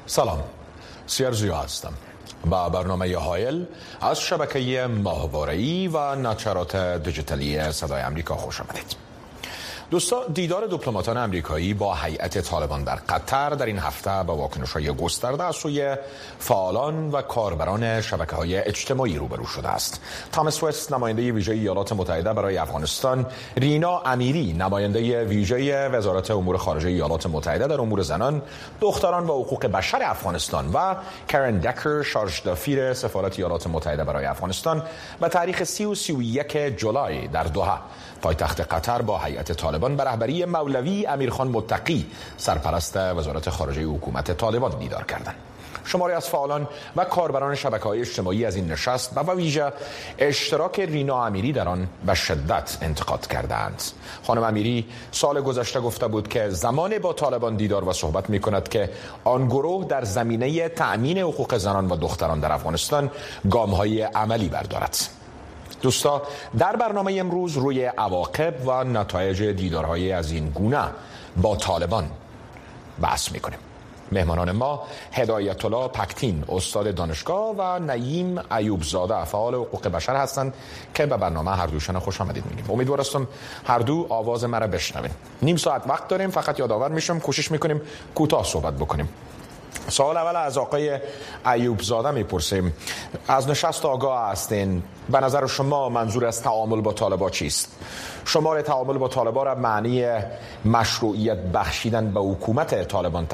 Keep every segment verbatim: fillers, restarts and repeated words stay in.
سلام، سیرزیو هستم با برنامه هایل از شبکه ماهواره‌ای و نشرات دیجیتالی صدای امریکا خوش آمدید. دوستا، دیدار دیپلماتان امریکایی با هیئت طالبان در قطر در این هفته با واکنش‌های گسترده از سوی فعالان و کاربران شبکه‌های اجتماعی روبرو شده است. تامس وست، نماینده ویژه ایالات متحده برای افغانستان، رینا امیری، نماینده ویژه وزارت امور خارجه ایالات متحده در امور زنان، دختران و حقوق بشر افغانستان و کرن دکر، شارژ دافیر سفارت ایالات متحده برای افغانستان و تاریخ سی و سی و یک جولای در دوحه، پایتخت قطر، با هیئت طالبان به رهبری مولوی امیرخان متقی، سرپرست وزارت خارجه حکومت طالبان، دیدار کردند. شماری از فعالان و کاربران شبکه‌های اجتماعی از این نشست و ویژه اشتراک رینا امیری در آن به شدت انتقاد کردند. خانم امیری سال گذشته گفته بود که زمان با طالبان دیدار و صحبت می‌کند که آن گروه در زمینه تأمین حقوق زنان و دختران در افغانستان گام‌های عملی بردارد. دوستا، در برنامه امروز روی عواقب و نتایج دیدارهای از این گونه با طالبان بحث میکنیم. مهمانان ما هدایت الله پکتین، استاد دانشگاه، و نعیم ایوب زاده، فعال حقوق بشر هستند که به برنامه هر دوشان خوش آمدید میگیم. امیدوار هستم هر دو آواز مرا بشنوین. نیم ساعت وقت داریم، فقط یادآور میشم کوشش میکنیم کوتاه صحبت بکنیم. سوال اول از آقای ایوب زاده میپرسیم. از نشست آگاه هستین، به نظر شما منظور از تعامل با طالبان چیست؟ شمار تعامل با طالبان را معنی مشروعیت بخشیدن به حکومت طالبان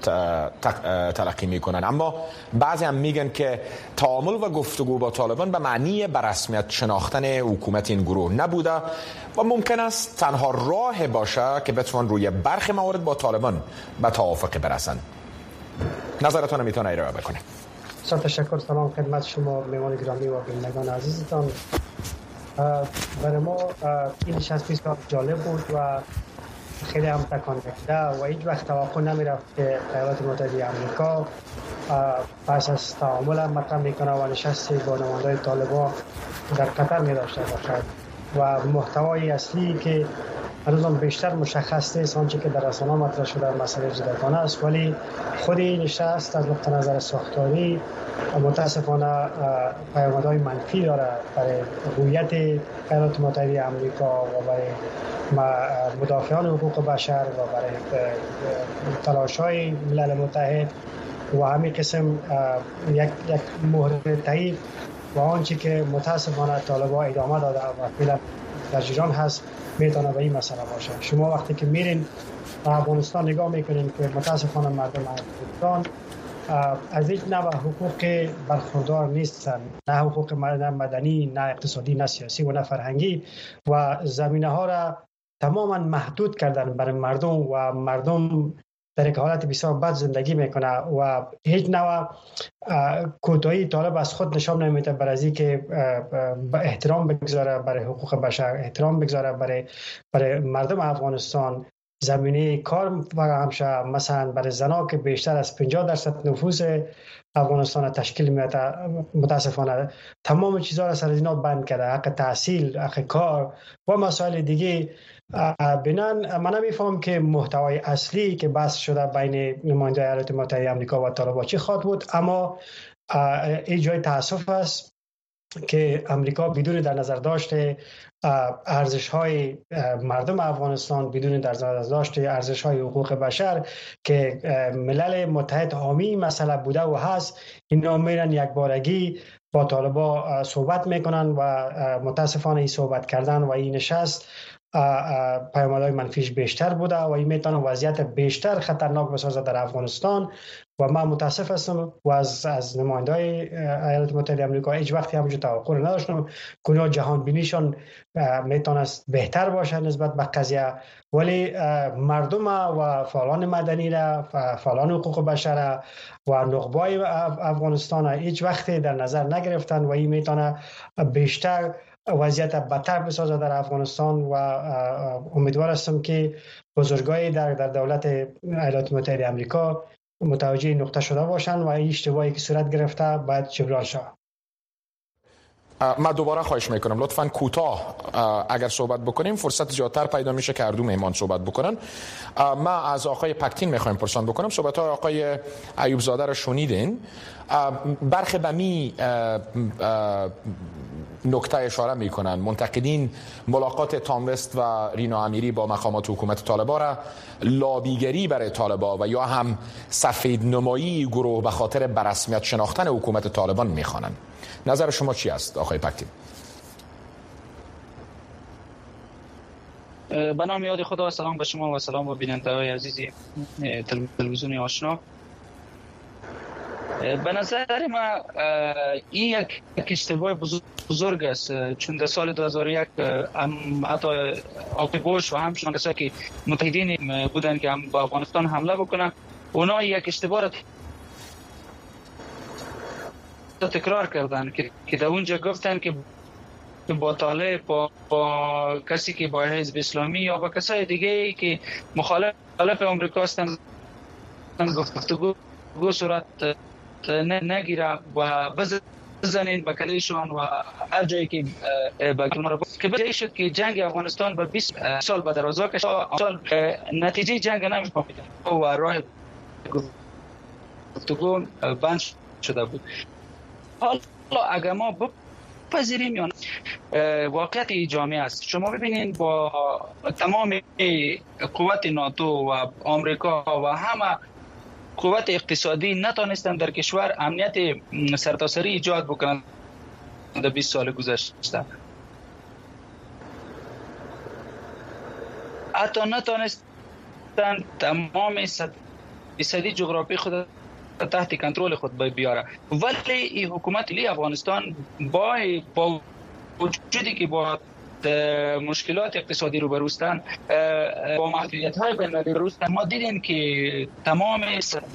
تلقی میکنن، اما بعضی هم میگن که تعامل و گفتگو با طالبان به معنی به رسمیت شناختن حکومت این گروه نبوده و ممکن است تنها راه باشه که بتوان روی برخی موارد با طالبان به توافق برسن. نظرتون میتونه ایراد بکنه. بسیار تشکر. سلام خدمت شما میوان گرامی و بینندگان عزیزتان. برای ما این نشست بسیار جالب بود و خیلی هم تکان دهنده و هیچ وقت توقع نمیرفت که ایالات متحده آمریکا پس از تعامل هم مطرح میکنه و نشستی با نمایندگان طالبان در قطر می داشته باشد و محتوای اصلی که هنوزم بیشتر مشخص نیست آنچه که در رسانه‌ها مطرح شده مسئله جداگانه است، ولی خود این نشست از نقطه نظر ساختاری متاسفانه پیامدهای منفی داره برای هویت ایالات متحده آمریکا و برای مدافعان حقوق بشر و برای تلاش‌های ملل متحد و همین قسم یک یک مهر تایید و آنچه که متاسفانه طالبان ادامه داده و فعلا در جریان هست میتونه به این مسئله باشه. شما وقتی که میرین به افغانستان نگاه میکنین که متاسفانه مردم افغانستان از هیچ نوع حقوق برخوردار نیستن، نه حقوق مدنی، نه اقتصادی، نه سیاسی و نه فرهنگی، و زمینه ها را تماما محدود کردن برای مردم و مردم در یک حالت بسیار بد زندگی میکنه و هیچ نوع کوتاهی طالب از خود نشان نمیده برای از اینکه احترام بگذاره برای حقوق بشر، احترام بگذاره برای برای مردم افغانستان، زمینه کار فراهم شه. مثلا برای زنها که بیشتر از پنجاه درصد نفوس افغانستان تشکیل میده، متاسفانه تمام چیزها را سر اینا بند کرده، حق تحصیل، حق کار و مسائل دیگه. بنان من نمیفهم که محتوای اصلی که بحث شده بین نماینده ایالات متحده آمریکا و طالبان چی خواهد بود، اما این جای تاسف است که امریکا بدون در نظر داشته ارزش‌های مردم افغانستان، بدون در نظر داشته ارزش‌های حقوق بشر که ملل متحد حامی مسئله بوده و هست، اینا میرن یک بارگی با طالبان صحبت میکنن و متاسفانه این صحبت کردن و این نشست پیامدهای منفیش بیشتر بوده و این میتونه وضعیت بیشتر خطرناک بسازه در افغانستان. و من متاسف هستم و از از نماینده‌های ایالات متحده آمریکا هیچ وقتی همونجور توقع نداشتم که اونا جهان بینیشون میتونست بهتر باشه نسبت به قضیه، ولی مردم و فعالان مدنی را، فعالان حقوق بشر و نخبه‌های افغانستان هیچ وقتی در نظر نگرفتن و این میتونه بیشتر وضعیت بدتر بسازه در افغانستان و امیدوار هستم که بزرگای در در دولت ایالات متحده آمریکا متوجه نقطه شده باشند و این اشتباهی که صورت گرفته باید جبران شود. من دوباره خواهش میکنم لطفاً کوتاه اگر صحبت بکنیم فرصت زیادتر پیدا میشه که هر دو مهمان صحبت بکنن. من از آقای پکتین میخوایم پرسان بکنم. صحبت های آقای ایوب زاده رو شنیدین. برخی به می نکته اشاره میکنن منتقدین ملاقات تامرست و رینا امیری با مقامات حکومت طالبان را لابیگری برای طالبان و یا هم سفید نمایی گروه به خاطر برسمیت شناختن حکومت طالبان میخوانند. نظر شما چی است آقای پکتین؟ به نام یاد خدا، سلام به شما و سلام به بیننده‌های عزیزی تلویزیون آشنا. به نظر من این یک اشتباه بزرگ است، چون در سال دو هزار و یک حتی آقای بوش و همچنان کسایی که متحدین بودن که هم با افغانستان حمله بکنن، اونا یک اشتباه را تکرار کردن که در اونجا گفتن که با طالب با, با کسی که با حزب اسلامی یا با کسای دیگه که مخالف امریکا هستن گفتگو صورت نگیره و بزنین به کلیشون و هر جایی که که بجایی شد که جنگ افغانستان به بیست سال به درازا کشید. نتیجه جنگ نمیشه و راه گفتگو بند شده بود. حالا اگر ما بپذیریم یا واقعیت جامعه است، شما ببینید با تمام قوت ناتو و آمریکا و همه قوت اقتصادی نتونستن در کشور امنیت سرتاسری ایجاد بکنن در بیست سال گذشته. حتی نتونستن تمام صدی جغرافی خود تحت کنترل خود بیاره. ولی این حکومت لی افغانستان با با وجودی که با مشکلات اقتصادی رو بروستن، با محدودیت های بین المللی بروستن، ما دیدیم که تمام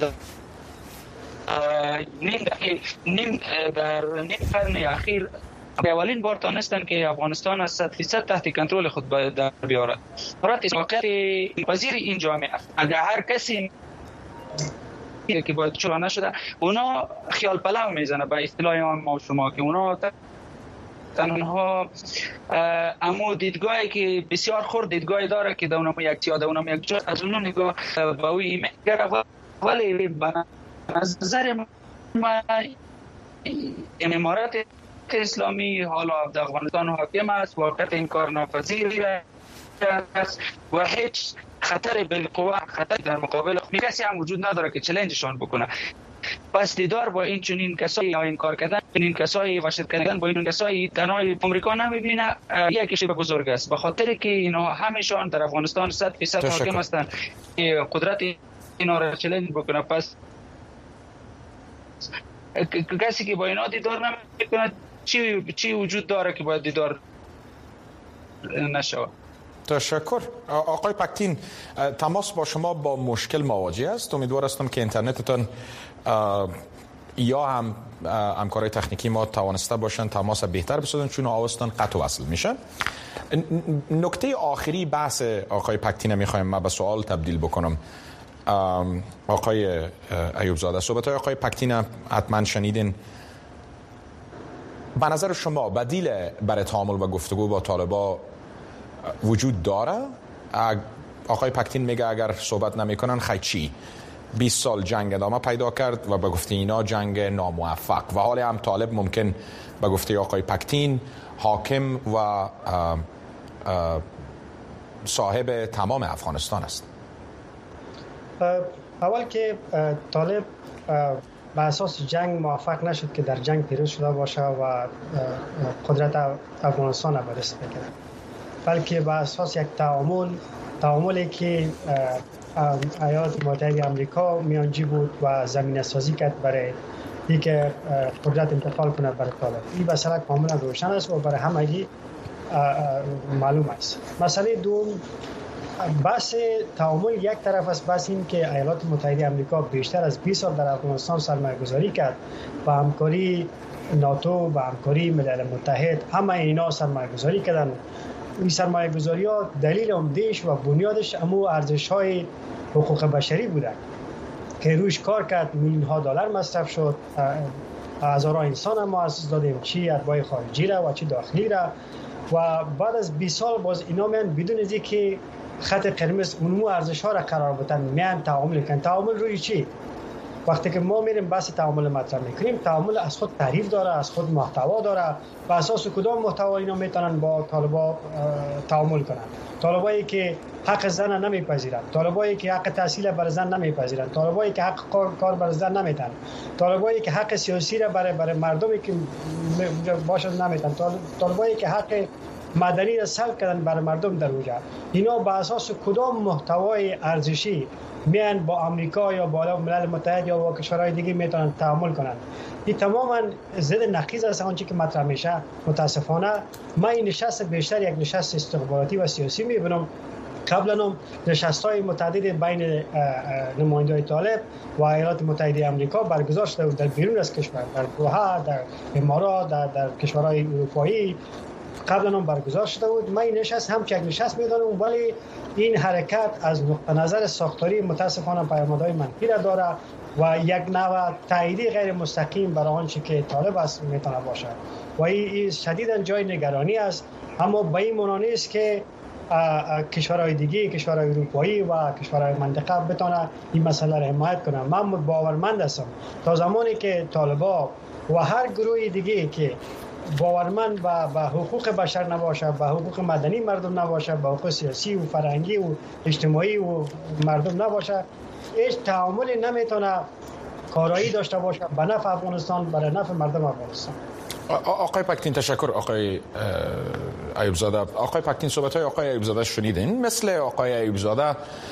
نیم نیم در نیم قرن اخیر به اولین بار تانستن که افغانستان از صد فیصد تحت کنترل خود در بیارد. برای واقعیت پذیر این جامعه است. اگر هر کسی که باید چرا نشده، اونا خیال پلو میزنه به اصطلاح ما و شما که اونا تنها امو دیدگاهی که بسیار خورد دیدگاهی داره که در اونم یک تیاد اونم یک جا از اونو نگاه به اوی میگره. ولی به نظر من امارات اسلامی حالا در افغانستان حاکم است، واقعیت این کار ناپذیری است و هیچ خطر بالقوه خطر در مقابل کسی هم وجود نداره که چالنجشون بکنه. پس دیدار با این چنین کسایی یا این کار کردن این کسایی و شرکت کردن با این کسایی تنهای آمریکا نمیبینه یک اشتباه بزرگ است، به خاطر که اینا همشون در افغانستان صد فیصد حاکم هستند که قدرت اینا را چالش بکنه. پس کسی که با اینا دیدار نمیکنه چی چی وجود داره که باید دیدار نشه؟ تشکر. آقای پکتین، تماس با شما با مشکل مواجه است. امیدوار هستم که اینترنتتان یا هم همکارای تکنیکی ما توانسته باشن تماس بهتر بسازن، چون آوازتان قطع و وصل میشه. نکته آخری بحث آقای پکتین میخوایم ما به سوال تبدیل بکنم. آقای ایوب زاده، صحبت های آقای پکتین حتما شنیدین. به نظر شما بدیل برای تعامل و گفتگو با طالبان وجود داره؟ آقای پکتین میگه اگر صحبت نمیکنن خیلی چی؟ بیست سال جنگ ادامه پیدا کرد و به گفته اینا جنگ ناموفق و حال هم طالب ممکن به گفته آقای پکتین حاکم و اه اه صاحب تمام افغانستان است. اول که طالب به اساس جنگ موفق نشد که در جنگ پیروز شده باشه و قدرت افغانستان را به دست بگیره، بلکه به اساس یک تعامل تعاملی که ایالات متحده آمریکا میانجی بود و زمینه سازی کرد برای اینکه قدرت انتقال کنه برای طالب. این مسئله کاملا روشن است و برای همگی معلوم است. مسئله دوم، بحث تعامل یک طرف است، بحث این که ایالات متحده آمریکا بیشتر از بیست سال در افغانستان سرمایه گذاری کرد و همکاری ناتو و همکاری ملل متحد، همه اینا سرمایه گذاری کردن. این سرمایه گذاری ها دلیل عمده‌اش و بنیادش امو ارزش های حقوق بشری بوده که روش کار کرد، میلیون ها دلار مصرف شد هزاران انسان ما اساس دادیم، چی اتباع خارجی را و چی داخلی را، و بعد از بیست سال باز اینا میان بدون از اینکه خط قرمز اونمو ارزش ها را قرار بدن میان تعامل کنن. تعامل روی چی؟ وقتی که ما میریم بحث تعامل مطرح میکنیم، تعامل از خود تعریف داره، از خود محتوا داره. و اساس کدام محتوا اینا میتونن با طالبا تعامل کنن؟ طالبایی که حق زن نمیپذیرند، طالبایی که حق تحصیل بر زن نمیپذیرند، طالبایی که حق کار بر زن نمیدن، طالبایی که حق سیاسی را برای برای مردمی که باشد نمیدن، طالبایی که حق مدنی را سلب کردن برای مردم در اونجا. اینا با اساس کدام محتوای ارزشی میان با آمریکا یا با ملل متحد یا با کشورهای دیگه میتونن تعامل کنن؟ این تماما ضد نقیض است آنچه که مطرح میشه. متاسفانه من این نشست بیشتر یک نشست استخباراتی و سیاسی میبینم. قبلا هم نشست‌های متعدد بین نماینده‌های طالب و ایالات متحده آمریکا برگزار شده بود در بیرون از کشور، در دوحه، در امارات، در, در کشورهای اروپایی قبلا هم برگزار شده بود. من این نشست هم یک نشست میدانم، ولی این حرکت از نقطه نظر ساختاری متاسفانه پیامدهای منفی را داره و یک نوع تاییدی غیر مستقیم برای آنچه که طالب است میتونه باشه و این شدیداً جای نگرانی است. اما به این معنی نیست که کشورهای دیگه، کشورهای اروپایی و کشورهای منطقه بتونه این مسئله را حمایت کنه. من باورمند هستم تا زمانی که طالبا و هر گروه دیگه که باورمند به با حقوق بشر نباشه، به حقوق مدنی مردم نباشه، به حقوق سیاسی و فرهنگی و اجتماعی و مردم نباشه، هیچ تعاملی نمیتونه کارایی داشته باشه به نفع افغانستان، برای نفع مردم افغانستان. آقای پکتین تشکر. آقای ایوب زاده، آقای پکتین صحبت‌های آقای ایوب زاده شنیدین. مثل آقای ایوب زاده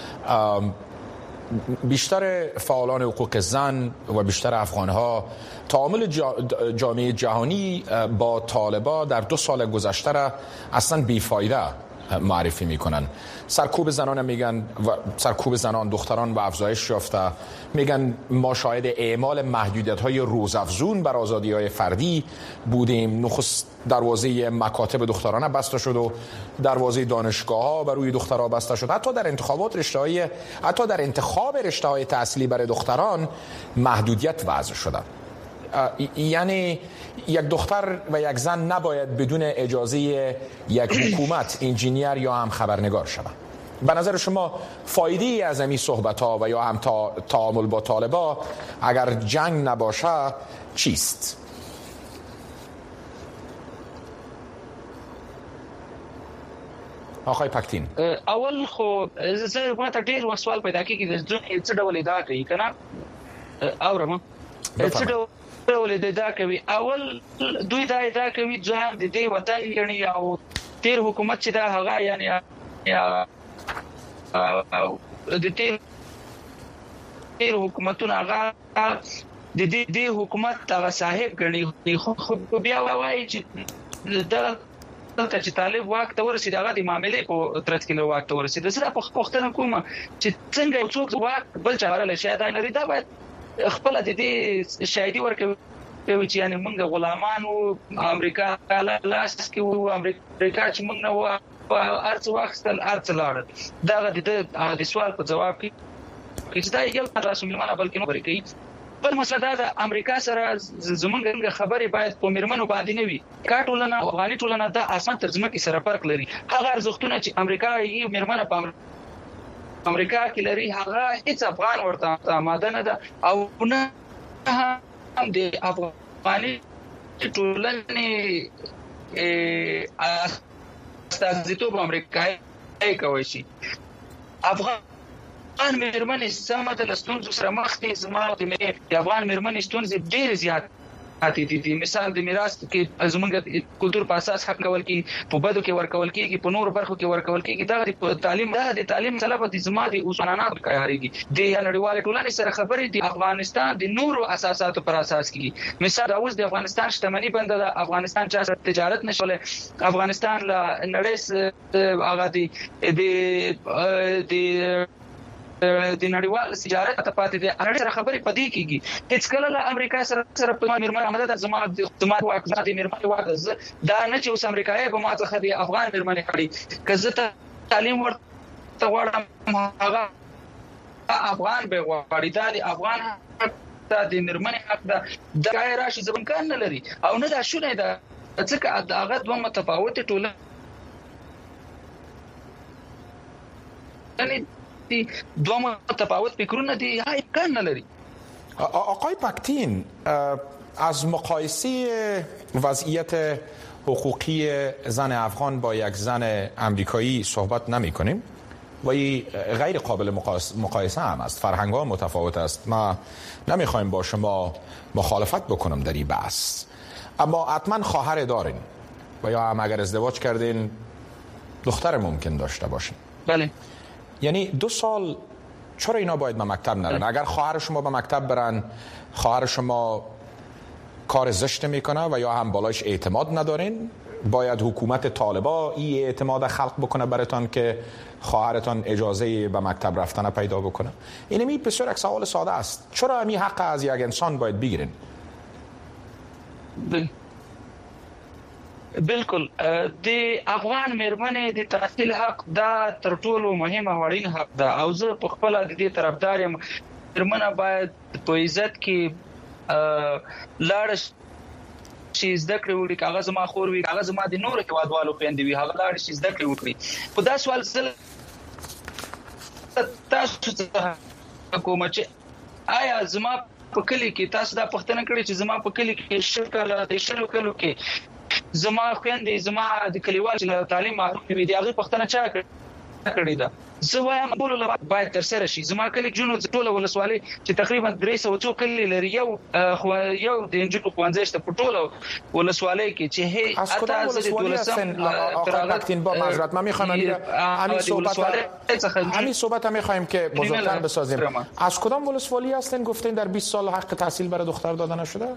بیشتر فعالان حقوق زن و بیشتر افغان‌ها تعامل جامعه جهانی با طالبان در دو سال گذشته را اصلا بیفایده معرفی میکنن. سرکوب زنان میگن و سرکوب زنان دختران و افزایش یافته، میگن ما شاهد اعمال محدودیت‌های روزافزون بر آزادی‌های فردی بودیم. نخست دروازه مکاتب دخترانه بسته شد و دروازه دانشگاه‌ها بر روی دخترها بسته شد. حتی در انتخابات رشته‌های حتی در انتخاب رشته‌های تحصیلی برای دختران محدودیت وضع شده. یعنی یک دختر و یک زن نباید بدون اجازه یک حکومت انجینیر یا هم خبرنگار شود. به نظر شما فایده از این صحبت‌ها و یا هم تا تعامل با طالبان اگر جنگ نباشه چیست؟ آقای پکتین، اول خو زه ما ته ډیر سوال پیدا کیږي د څه ډول ادعا کوي کنه اورم څه ډول ادعا کوي. اول دوی دا ادعا کوي ځان د دې وطن یعنی او تیر حکومت چې دا هغه یعنی د تیر تیر حکومتونه هغه د دې د حکومت هغه صاحب ګڼي. خو بیا وایي چې دا دلته چې طالب واک ته ورسېد هغه د معاملې په ترڅ کې له واک ته ورسېد. زه په پوښتنه کوم چې څنګه یو څوک واک بل چا ورله شي دا نه دا باید خپل د دې شاهدي ورکوي چې یعنی موږ غلامان او امریکا لاس کې وو، امریکا چې موږ نه وو ارڅ واخستل ارڅ لاړ. دا د سوال په جواب کې چې دا یو تاسو ملمانه بلکې نو ورکوي. بل مسله دا امریکا سره زمونږ خبرې باید په میرمنو باندې نه وي. کا ټولنه افغاني ټولنه د اسمان تر ځمکې سره فرق لري. هغه ارزښتونه چې امریکا یې میرمنه په امریکا کې لري هغه هیڅ افغان ورته آماده نه ده او نه هم د افغاني ټولنې استازیتوب امریکایي کوي شي. افغان افغان میرمنې سمه د ستونزو سره مخ دي. زما د افغان میرمنې ستونزې ډېرې زیات دي دي مثال د میراث کې زمونږ کلتور په اساس حق کول کی په بدو کې ورکول کیږي، په نورو برخو کې ورکول کیږي. دا د تعلیم دا د تعلیم سره د زما د اوسنانات کاریږي د نړیوال ټولنې سره خبرې د افغانستان د نورو اساساتو پر اساس کیږي. مثال اوس د افغانستان شتمنۍ بند ده، افغانستان چا سره تجارت نشوله، افغانستان له نړۍ هغه د د د نړیوال تجارت ته پاتې دي. اړ سره خبرې پدې کیږي. هیڅ کله له امریکا سره سره په میرمن آمده د زما د واک د میرمن واک دا نه چې اوس امریکایي په ما څخه د افغان میرمن کړي که زه تعلیم ورته غواړم هغه افغان به غواړي. دا د افغان د مرمن حق ده د رای راشي ځمکان نه لري او نه دا شونه ده ځکه هغه دوه متفاوت ټولنه یعنی دوه متفاوت فکرونه دي امکان نه لري. آقای پاکتین، از مقایسه وضعیت حقوقی زن افغان با یک زن امریکایی صحبت نمی کنیم و این غیر قابل مقایسه هم است. فرهنگ ها متفاوت است. ما نمیخوایم با شما مخالفت بکنم در این بحث، اما حتما خواهر دارین و یا هم اگر ازدواج کردین دختر ممکن داشته باشین. بله. یعنی دو سال چرا اینا باید به مکتب نرن؟ اگر خواهر شما به مکتب برن، خواهر شما کار زشت میکنه و یا هم بالایش اعتماد ندارین، باید حکومت طالبا این اعتماد خلق بکنه براتان که خواهرتان اجازه به مکتب رفتن پیدا بکنه. اینمی بسیار یک سوال ساده است. چرا همی حق از یک انسان باید بگیرین؟ بل... بالکل د افغان مرمنې د تحصیل حق دا تر ټولو مهمه وړین حق ده او زه په خپل د دې طرفدار یم. مرمنه باید په عزت کې لاړ شي، زده کړې وکړي. هغه زما خور وي، هغه زما د نورو هیوادوالو خویندې وي، هغه لاړ شي زده کړې وکړي. په دا سوال زه تاسو څه کوم چې آیا زما په کلی کې تاسو دا پوښتنه کړې چې زما په کلی کې شکل د شلو کلو کې زما خويندې زما د کلیوال چې تعلیم محروم دي، هغه پښتنه چا کړی دا؟ زه وایم ټول له باید تر سره شي. زما کلی جنو ټول ولسوالۍ چې تقریبا درې سوه څو کلی لري، یو یو د انجیل خوانځي شته په ټول ولسوالۍ کې چې هي از کدام ولسوالی هستن آقای پاکتین؟ با معذرت من میخوام همین صحبت همین صحبت هم میخوایم که بزرگتر بسازیم. از کدام ولسوالی هستن گفتین در بیست سال حق تحصیل برای دختر داده نشده؟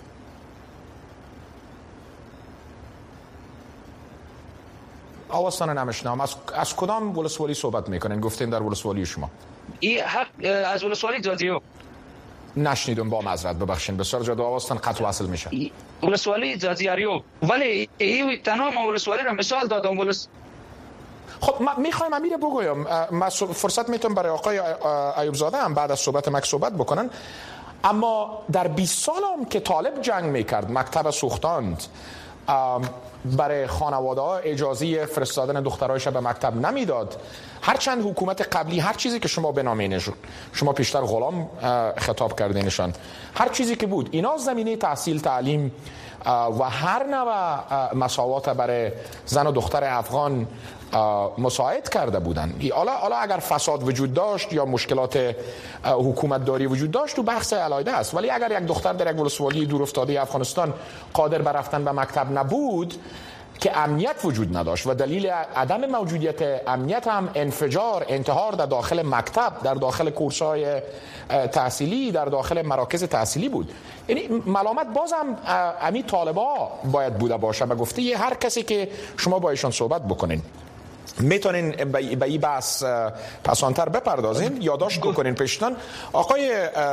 آوازتان نمیشنم. از از کدام ولسوالی صحبت میکنین؟ گفتین در ولسوالی شما. این حق از ولسوالی جازیو. نشنیدم، با معذرت ببخشید. بسیار جدا آوازتان قطع وصل میشه. ولسوالی جازیاریو. ولی این تمام ولسوالی را مثال دادم. ولس خب ما میخوایم امیر بگویم، ما فرصت میتونم برای آقای ایوب زاده هم بعد از صحبت مک صحبت بکنن. اما در بیست سال هم که طالب جنگ میکرد، مکتب سوختاند، برای خانواده ها اجازه فرستادن دخترایش به مکتب نمیداد. هرچند حکومت قبلی هر چیزی که شما بنامینشون، شما پیشتر غلام خطاب کردینشان، هر چیزی که بود، اینا زمینه تحصیل، تعلیم و هر نوع مساوات برای زن و دختر افغان مساعد کرده بودن. حالا حالا اگر فساد وجود داشت یا مشکلات حکومت داری وجود داشت تو بحث علیحده است، ولی اگر یک دختر در یک ولسوالی دور افتاده افغانستان قادر بر رفتن به مکتب نبود که امنیت وجود نداشت و دلیل عدم موجودیت امنیت هم انفجار، انتحار در داخل مکتب، در داخل کورس‌های تحصیلی، در داخل مراکز تحصیلی بود. یعنی ملامت بازم امی طالبا باید بوده باشه و گفته یه هر کسی که شما با ایشان صحبت بکنین میتونین به این بحث پسانتر بپردازین، یادداشت بکنین پیشتان. آقای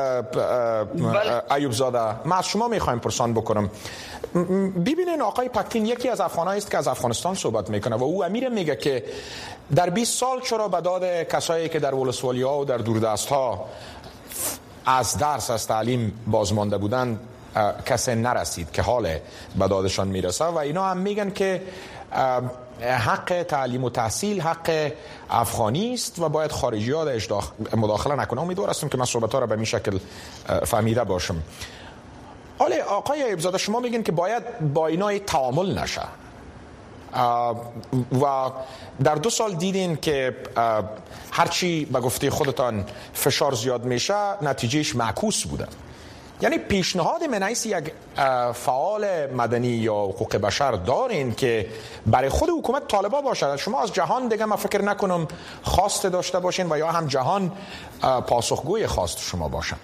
ایوب زاده، ما از شما میخوایم پرسان بکنم. ببینین آقای پاکتین یکی از افغانایی است که از افغانستان صحبت میکنه و او امیر میگه که در بیست سال چرا به داد کسایی که در ولسوالی ها و در دوردست ها از درس از تعلیم بازمانده بودن کسی نرسید که حال به دادشان میرسه و اینا هم میگن که حق تعلیم و تحصیل حق افغانی است و باید خارجی ها درش مداخله نکنه. امیدوار هستم که من صحبت ها را به این شکل فهمیده باشم. حالا آقای ایوب زاده شما میگین که باید با اینا تعامل نشه و در دو سال دیدین که هرچی به گفته خودتان فشار زیاد میشه نتیجهش معکوس بوده. یعنی پیشنهاد من حیث یک فعال مدنی یا حقوق بشر دارین که برای خود حکومت طالبا باشه؟ شما از جهان دیگه من فکر نکنم خواست داشته باشین و یا هم جهان پاسخگوی خواست شما باشن.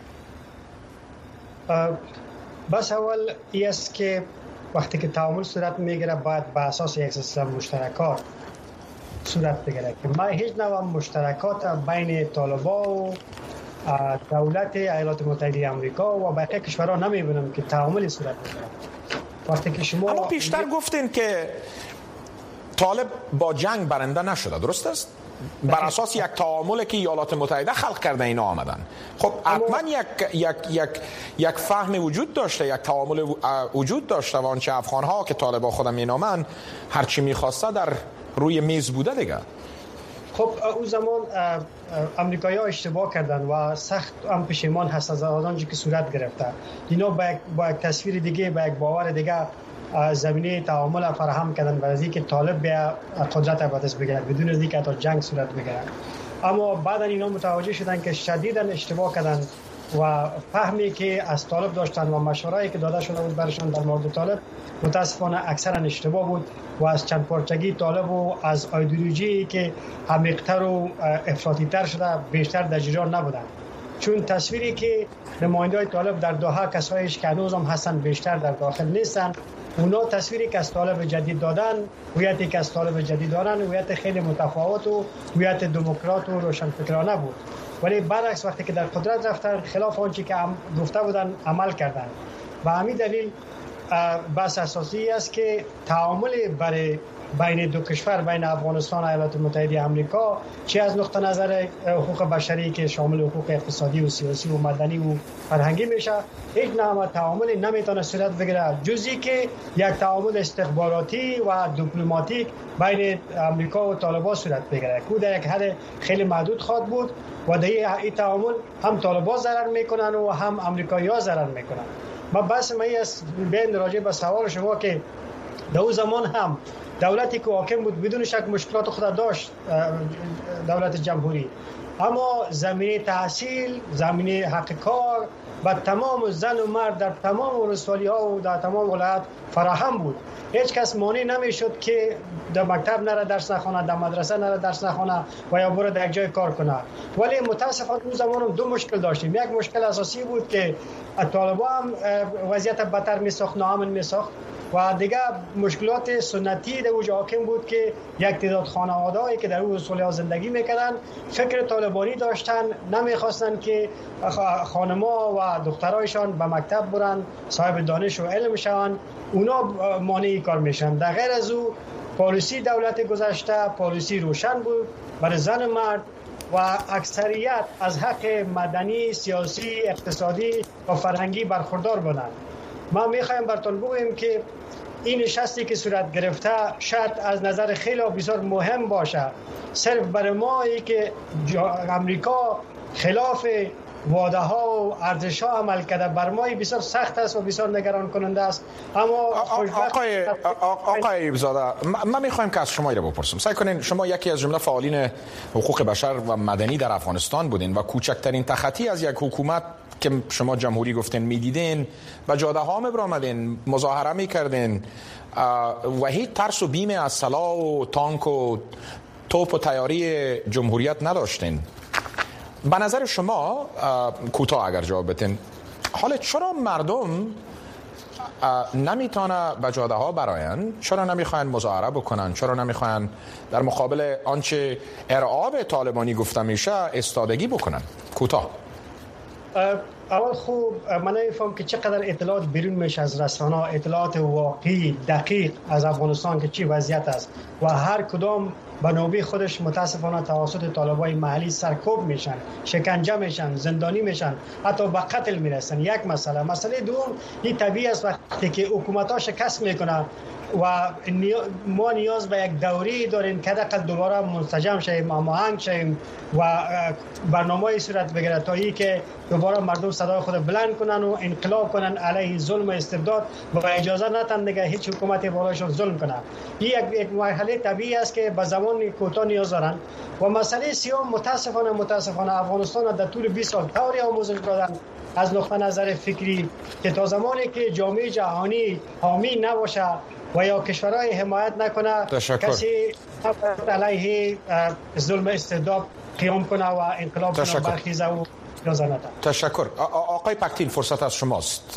بس اول این است که وقتی که تعامل صورت میگیره باید به اساس یک سیستم مشترکات صورت بگیره که ما هیچ نوع مشترکات بین طالبا و دولت ایالات متحده آمریکا و باقی کشورها نمیبینم که تعامل صورت بگیره. وقتی که شما اما پیشتر گفتین که طالب با جنگ برنده نشده، درست است؟ بر اساس یک تعاملی که ایالات متحده خلق کرده اینا آمدن. خب حتما یک یک یک یک فهم وجود داشته، یک تعامل وجود داشته و آنچه افغان ها که طالبان خودم مینامن هر چی میخواسته در روی میز بوده دیگه. خب اون زمان امریکایی ها اشتباه کردن و سخت هم پشیمان هست از آنچه که صورت گرفته. اینا با یک, با یک تصویر دیگه، با یک باور دیگه زمینه تعامل فراهم کردن و از اینکه طالب بیا قدرت به دست بگیره بدون از اینکه تا جنگ صورت بگیره. اما بعدا اینا متوجه شدن که شدیداً اشتباه کردن و فهمی که از طالب داشتن و مشوره‌ای که داده شده بود برشان در مورد طالب متاسفانه اکثرا اشتباه بود و از چند پارچگی طالب و از ایدئولوژی که عمیق‌تر و افراطی‌تر شده بیشتر در جریان نبودن. چون تصویری که نماینده‌های طالب در دوحه کسایش که هنوز هم هستن بیشتر در داخل نیستن، اونا تصویری که از طالب جدید دادن، هویتی که از طالب جدید دارن، هویت خیلی متفاوت و هویت دموکرات و روشنفکرانه بود. ولی برعکس وقتی که در قدرت رفتن خلاف آنچه که گفته بودن عمل کردن. و همین دلیل بحث اساسی است که تعامل برای بین دو کشور، بین افغانستان و ایالات متحده آمریکا، چه از نقطه نظر حقوق بشری که شامل حقوق اقتصادی و سیاسی و مدنی و فرهنگی میشه، هیچ نوع تعامل نمیتونه صورت بگیره جزی که یک تعامل استخباراتی و دیپلماتیک بین آمریکا و طالبان صورت بگیره که در یک حد خیلی محدود خواهد بود و در این تعامل هم طالبان ضرر میکنن و هم آمریکایی‌ها ضرر میکنن. ما بحث ما است بین راجع به سوال شما که در اون زمان هم دولتی که حاکم بود بدون شک مشکلات خود داشت، دولت جمهوری، اما زمینه تحصیل، زمینه حق کار و تمام زن و مرد در تمام ولسوالی‌ها و در تمام ولایات فراهم بود. هیچ کس مانع نمیشد که در مکتب نره درس نخونه، در مدرسه نره درس نخونه و یا بره در یک جای کار کنه. ولی متاسفانه اون زمان دو مشکل داشتیم. یک مشکل اساسی بود که طالبان هم وضعیت بدتر میساخت، ناامن میساخت و دیگه مشکلات سنتی در اوج حاکم بود که یک تعداد خانواده‌ای که در اون ولسوالی‌ها زندگی میکردن فکر طالبانی داشتن، نمیخواستن که خانم‌ها و دخترایشان به مکتب برن، صاحب دانش و علم شون. اونا مانع کار میشن. در غیر از او پالیسی دولت گذشته پالیسی روشن بود برای زن و مرد و اکثریت از حق مدنی، سیاسی، اقتصادی و فرهنگی برخوردار بودند. ما میخوایم براتون بگویم که این نشستی که صورت گرفته شاید از نظر خیلی بسیار مهم باشه، صرف برای مایی که امریکا خلاف وعده ها و ارزش ها عمل کرده بر ما بسیار سخت است و بسیار نگران کننده است. اما آقای آقای ایوب‌زاده، من میخوایم که از شما اینو بپرسم. سعی کنین، شما یکی از جمله فعالین حقوق بشر و مدنی در افغانستان بودین و کوچکترین تخطی از یک حکومت که شما جمهوری گفتین میدیدین و جاده ها میبرامدین، مظاهره میکردین و هیچ ترس و بیم از سلاح و تانک و توپ و تیاری جمهوریت نداشتین. به نظر شما کوتاه اگر جواب بدین، حالا چرا مردم نمیتونه به جاده ها براین؟ چرا نمیخواین مظاهره بکنن؟ چرا نمیخواین در مقابل آنچه ارعاب طالبانی گفته میشه استادگی بکنن؟ کوتاه. اول خوب من نمیفهم که چقدر اطلاعات بیرون میشه از رسانه‌ها، اطلاعات واقعی دقیق از افغانستان که چی وضعیت است و هر کدام به نوبه خودش متاسفانه توسط طالبای محلی سرکوب میشن، شکنجه میشن، زندانی میشن، حتی به قتل میرسن. یک مسئله. مسئله دوم این طبیعی است وقتی که حکومت‌ها شکست میکنه و ما نیاز به یک دوری داریم که حداقل دوباره منسجم شویم، هماهنگ شویم و برنامه‌ای صورت بگیره تا ای که دوباره مردم صدای خود بلند کنن و انقلاب کنن علیه ظلم و استبداد و اجازه ندن دیگه هیچ حکومتی بالایشون ظلم کنه. این یک یک مرحله طبیعی است که به زمان کوتاه نیاز دارن. و مسئله سیوم متاسفانه متاسفانه افغانستان در طول بیست سال طوری آموزش دادن از نقطه نظر فکری که تا زمانی که جامعه جهانی حامی نباشه و یا کشورهای حمایت نکنه تشکر. کسی علیه ظلم استبداد قیام کنه و انقلاب کنه برخیزه و اجازه نده. تشکر. آقای پکتین، فرصت از شماست.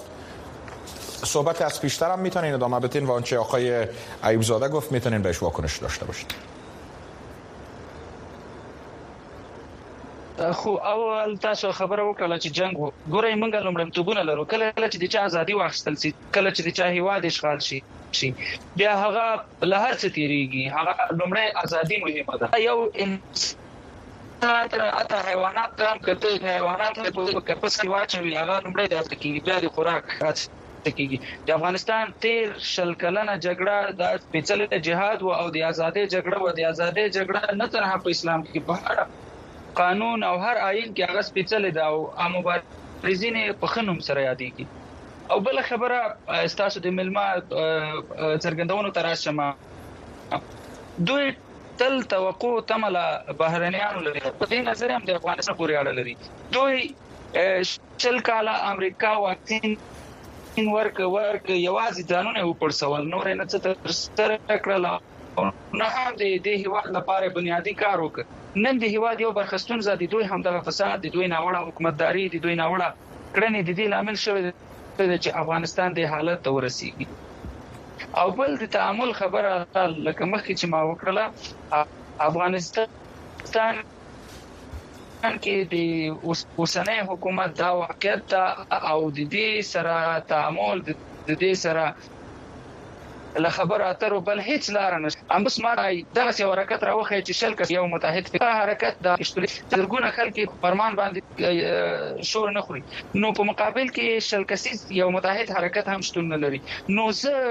صحبت از پیشتر هم میتونین ادامه بدین و آنچه آقای ایوب‌زاده گفت میتونین بهش واکنش داشته باشید. خو اول تاسو خبره وکړه چې جنگ وو ګورئ موږ لومړنتوبونه لرو کله چې د چا ازادي واخیستل شي کله چې د چا هیواد اشغال شي شي بیا هغه له هر څه تیریږي هغه لومړی ازادي مهمه ده یو انسان تر حیوانات هم کته حیوانات په کپس کې واچوي هغه لومړی د تکلیف بیا د خوراک کیږي د افغانستان تیر شل کلنه جګړه د سپېڅلې جهاد او د ازادي جګړه او د ازادي جګړه نه تنها په اسلام کې په قانون او هر آئین کې هغه سپېڅلې ده او مبارزین په خنوم سره یادېږي او بل خبره استاسو د ملما څرګندونو تراشمه دوی تل توقع تمله بهرنیانو لري په دې نظر هم د افغانستان پورې اړه لري دوی شل کاله امریکا واکسین ورک ورک یوازې ځانونه وپړسول نور نه څه تر سره کړل نه هم د دې هیواد لپاره بنیادی کار وکړ نن د هیواد یو برخستون زادي دوی هم د فساد د دوی ناوړه حکومتداري د دوی ناوړه کړنې د دې لامل شوی چې افغانستان د حالت ته ورسیږي او بل د تعامل خبره لکه مخکې چې ما وکړه افغانستان کې د اوسنۍ حکومت دا واقعیت او د دې سره تعامل د دې سره له خبره اترو بل هیڅ لار نشته ام بس ما دغه یو حرکت راوخی چې شل کس یو متحد فکر حرکت د ترګونه خلک پرمان باندې شور نه خوري نو په مقابل کې شل کسیز یو متحد حرکت هم شتون نه لري نو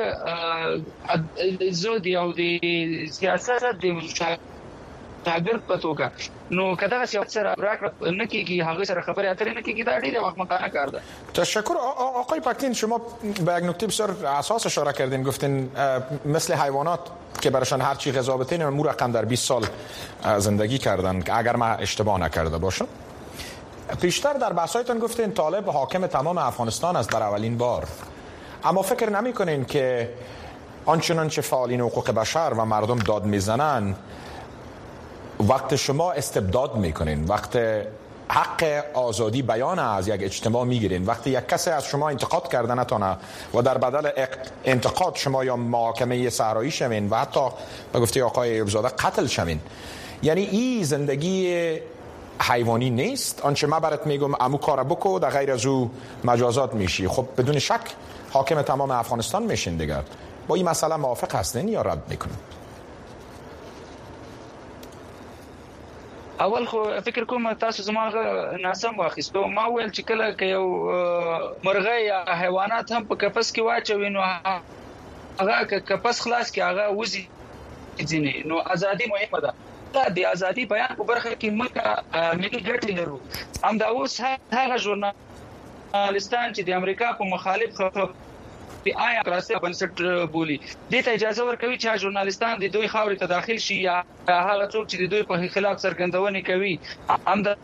زه زه دی او د سیاست د شاګرد په توګه نو کدا چې سره راکړه نه کیږي هغه سره خبرې اترې نه کیږي دا ډیره وخت مکانه کار ده. تشکر آقای پاکتین شما به یک نکته بسیار اساس اشاره کردین گفتین مثل حیوانات که براشان هر چی غذا بدین مو رقم در بیست سال زندگی کردن اگر من اشتباه نکرده باشم. پیشتر در بحثایتون گفتین طالب حاکم تمام افغانستان است در اولین بار اما فکر نمی‌کنین که آنچنان که فعالین حقوق بشر و مردم داد میزنن وقت شما استبداد میکنین وقت حق آزادی بیان از یک اجتماع میگیرین وقتی یک کسی از شما انتقاد کرده نتونه و در بدل انتقاد شما یا محاکمه صحرایی شوین و حتی به گفته آقای ایوب زاده قتل شوین یعنی این زندگی حیوانی نیست آنچه من برات میگم امو کار بکو در غیر از او مجازات میشی خب بدون شک حاکم تمام افغانستان میشین دیگر با این مسئله موافق هستین یا رد میکنین؟ اول خو فکر کوم تاسو زما ناسم واخیستو ما ویل چې کله کې یو مرغۍ یا حیوانات هم په کپس کې واچوي نو هغه کپس خلاص کې هغه وزي ځینې نو ازادي مهمه ده د ازادي بیان په برخه کې موږ ملي ګټې لرو هم دا اوس هغه ژورنالستان چې د امریکا په مخالف په آیا کراسه بنسټ بولی دې ته اجازه ورکوي چې ژورنالستان د دوی خاورې ته داخل شي یا هغه څوک چې د دوی په خلاف څرګندونې کوي هم د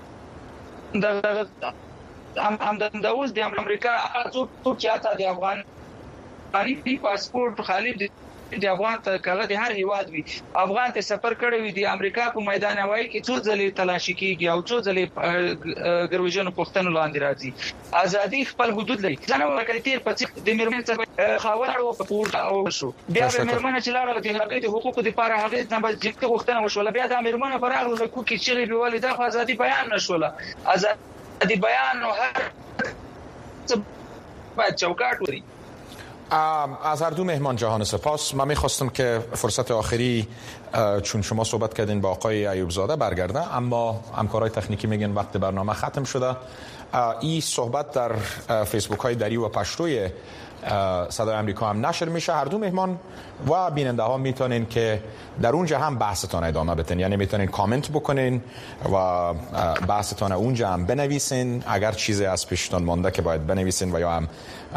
هم د اوس د امریکا څوک چې اته د افغان باندې پاسپورت خالد د افغان ته کله د هر هیواد وي افغان ته سفر کړی وي د امریکا په میدان هوایی کې څو ځلې تلاشي کیږي او څو ځلې ګرویژن پښتنو لاندې راځي ازادي خپل حدود لري ځنه ورکړي تیر په د میرمن څخه خاورو په پورته او شو بیا د میرمن چې لاړه د هغې د حقوقو لپاره هغه نه به جدي غوښتنه وشول بیا د میرمن پر هغه د کوکي چې به ولې د ازادي بیان نشوله ازادي بیان او هر څه باید چوکاټ وري. از هر دو مهمان جهان سپاس. من میخواستم که فرصت آخری چون شما صحبت کردین با آقای ایوب زاده برگرده اما همکارای تکنیکی میگن وقت برنامه ختم شده. این صحبت در فیسبوک های دری و پشتوی صدای آمریکا هم نشر میشه. هر دو مهمان و بیننده ها میتونین که در اونجا هم بحثتان ادامه بدین یعنی میتونین کامنت بکنین و بحثتان اونجا هم بنویسین اگر چیزی از پیشتان مانده که باید بنویسین و یا هم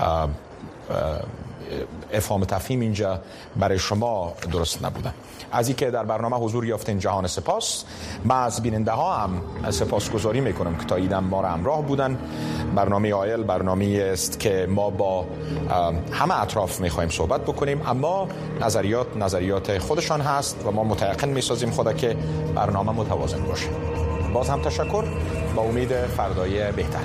افهام تفهیم اینجا برای شما درست نبوده. از اینکه در برنامه حضور یافتین جهان سپاس. من از بیننده ها هم سپاسگزاری میکنم که تا ایدم ما را همراه بودن. برنامه آیل برنامه است که ما با همه اطراف میخوایم صحبت بکنیم اما نظریات نظریات خودشان هست و ما متيقن میسازیم خدا که برنامه متوازن باشه. باز هم تشکر با امید فردای بهتر.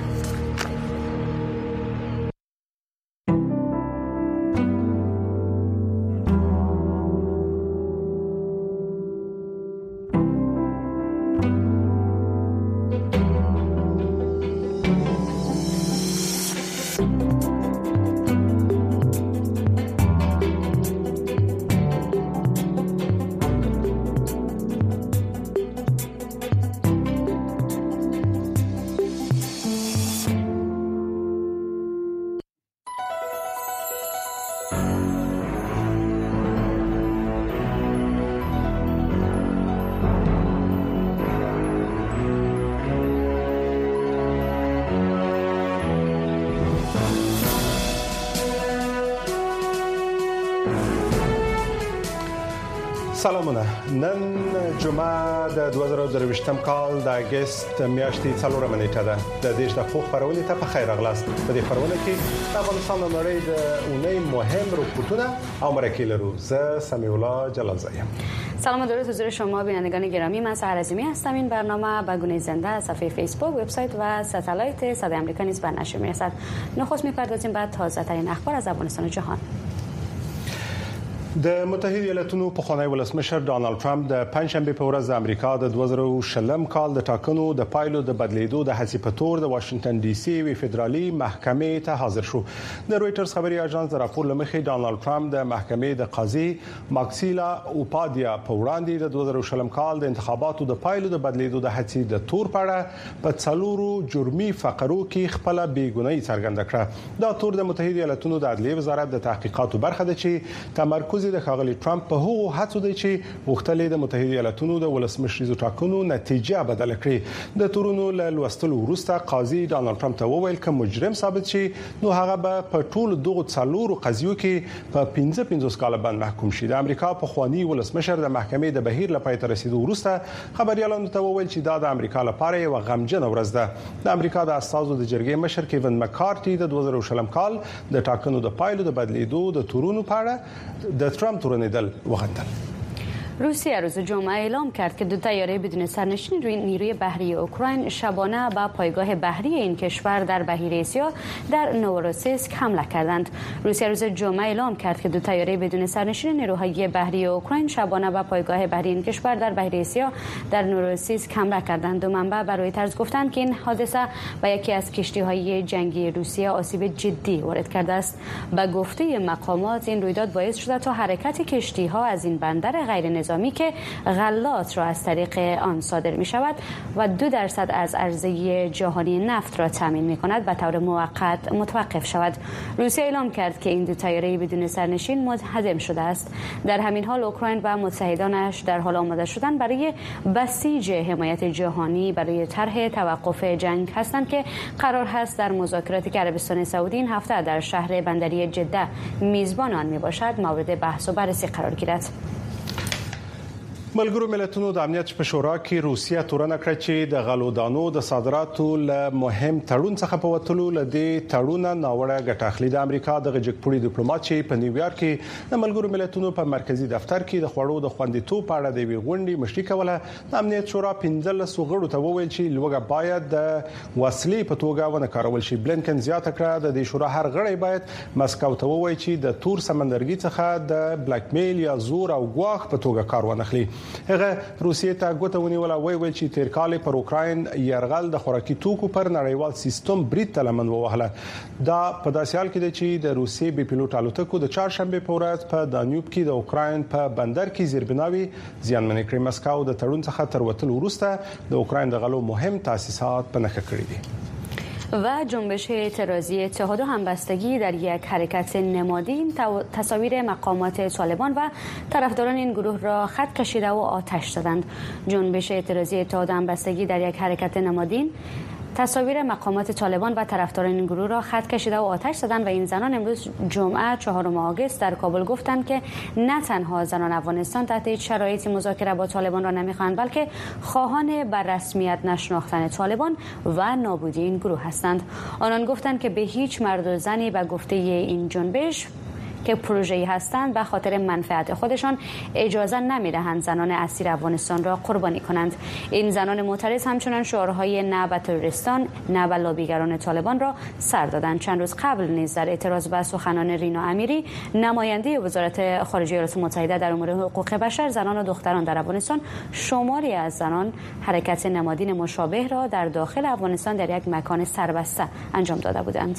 سلامونه. نن جمعه د دوه زره او درویشتم کال د اگست میاشتې څلورمه نیټه ده. د دې شپه خبرونه ته په خیر راغلاست. په دې خبرونه کې د افغانستان د نړۍ د اونۍ مهم رپورتونه او مرکې لرو. زه سمیع الله جلالزاده ام. سلام و درود حضور شما بینندگان گرامی. من سحر عظیمی هستم. این برنامه به گونه زنده از صفحه فیسبوک، وبسایت و ستلایت صدای آمریکا نیز به نشر میرسد. نخست میپردازیم بعد تازه ترین اخبار از افغانستان و جهان. د متحده ایالاتونو پخوانی ولسمشر ډانلډ ترامپ د پنځشنبه په ورځ د امریکا د دوه زره او شلم کال د ټاکنو د پایلو د بدلیدو د هڅې په تور د واشنگټن ډي سي وی فدرالي محکمې ته حاضر شو. د رويټرز خبري اژانس د راپور لمخې ډانلډ ترامپ د محکمې د قاضي ماکسیلا اوپادیا په وړاندې د دوه زره او شلم کال د انتخاباتو د پایلو د بدلیدو د هڅې د تور په اړه په څلورو جرمي فقرو کې خپل بیګناهي څرګنده کړه. دا تور د متحده ایالاتونو د عدلیه وزارت د تحقیقاتو برخه ده چې تمرکز د ښاغلي ترامپ په هغو هڅو دی چې وختلې د متحده ایالاتونو د ولسمشریزو ټاکنو نتیجه بدل کړي. د تورونو له لوستلو وروسته قاضي ډانلډ ترامپ ته وویل چې مجرم ثابت شي نو هغه به په ټولو دغو څلورو قضیو کې په پنځه پنځوس کال باندې محکوم شي. د امریکا په خواني ولسمشر د محکمې د بهیر لپاره تر رسیدو وروسته خبريالانو ته وویل چې دا د امریکا لپاره یو غمجن ورځ ده. د امریکا د استازو د جرګې مشر کیون مکارتي د دوه زره او شلم کال د ټاکنو د پایلو د بدلیدو د تورونو په اړه د ترامپ تورنیدل وغندل. روسیه روز جمعه اعلام کرد که دو طیاره بدون سرنشین روی نیروی بحری اوکراین شبانه به پایگاه بحری این کشور در بحیره اسیا در نوروسیسک حمله کردند. روسیه روز جمعه اعلام کرد که دو طیاره بدون سرنشین نیروهای بحری اوکراین شبانه به پایگاه بحری این کشور در بحیره اسیا در نوروسیسک حمله کردند. دو منبع به رویترز گفتند که این حادثه به یکی از کشتی‌های جنگی روسیه آسیب جدی وارد کرده است. به گفته مقامات این رویداد باعث شده تا حرکت کشتی‌ها از این بندر غیر نظامی که غلات را از طریق آن صادر می شود و دو درصد از عرضه جهانی نفت را تامین می کند به طور موقت متوقف شود. روسیه اعلام کرد که این دو طیاره بدون سرنشین منهدم شده است. در همین حال اوکراین و متحدانش در حال آماده شدن برای بسیج حمایت جهانی برای طرح توقف جنگ هستند که قرار است در مذاکراتی که عربستان سعودی این هفته در شهر بندری جده میزبان آن می باشد مورد بحث و بررسی قرار گیرد. ملګرو ملتونو د امنیت په شورا کې روسیه تورنه کړ چې د غلودانو د صادراتو له مهم تړون څخه په وټلو لدې تړون ناوړه ګټه اخلي. د امریکا د غجکپوړي ډیپلوماټ چې په نیویارک کې د ملګرو ملتونو په مرکزی دفتر کې د خوړو د خوندیتوب په اړه د وی غونډې مشري کوله. د امنیت شورا پنځلس غړو ته وویل چې لوګه باید د وسلې په توګه ونه کارول شي. بلنکن زیاته کړه د دې شورا هر غړی باید مسکو ته ووایي چې د تور سمندرګي څخه د بلیک میل یا زور او غواخ په توګه کار ونخلي. هغه روسیې ته غوته ونیول او ویل چې تیر کال پر اوکراین يرغل د خوراکي توکو پر نړیوال سیستم برید تلمن ووهله. دا په داسې حال کې دی چې د روسیې بي پيلوټ الوتکو د چهارشنبه په ورځ په دانیوب کې د اوکراین په بندر کې زیربناوي زیانمن کړی. مسکو د تړون څخه تر وتلو وروسته د اوکراین د غلو مهم تاسیسات په نښه کړی دي. و جنبش اعتراضی اتحاد و همبستگی در یک حرکت نمادین تصاویر مقامات طالبان و طرفداران این گروه را خط کشیده و آتش زدند. جنبش اعتراضی اتحاد و همبستگی در یک حرکت نمادین تصاویر مقامات طالبان و طرفداران این گروه را خط کشیده و آتش زدند و این زنان امروز جمعه چهارم آگوست در کابل گفتند که نه تنها زنان افغانستان تحت هیچ شرایطی مذاکره با طالبان را نمیخواهند بلکه خواهان بر رسمیت نشناختن طالبان و نابودی این گروه هستند. آنان گفتند که به هیچ مرد و زنی به گفته این جنبش که پروژه‌ای هستند به خاطر منفعت خودشان اجازه نمی‌دهند زنان اسیر افغانستان را قربانی کنند. این زنان معترض همچنان شعارهای نه به تروریستان نه به لابیگران طالبان را سر دادند. چند روز قبل نیز در اعتراض به سخنان رینا امیری نماینده وزارت خارجه ایالات متحده در امور حقوق بشر، زنان و دختران در افغانستان شماری از زنان حرکت نمادین مشابه را در داخل افغانستان در یک مکان سربسته انجام داده بودند.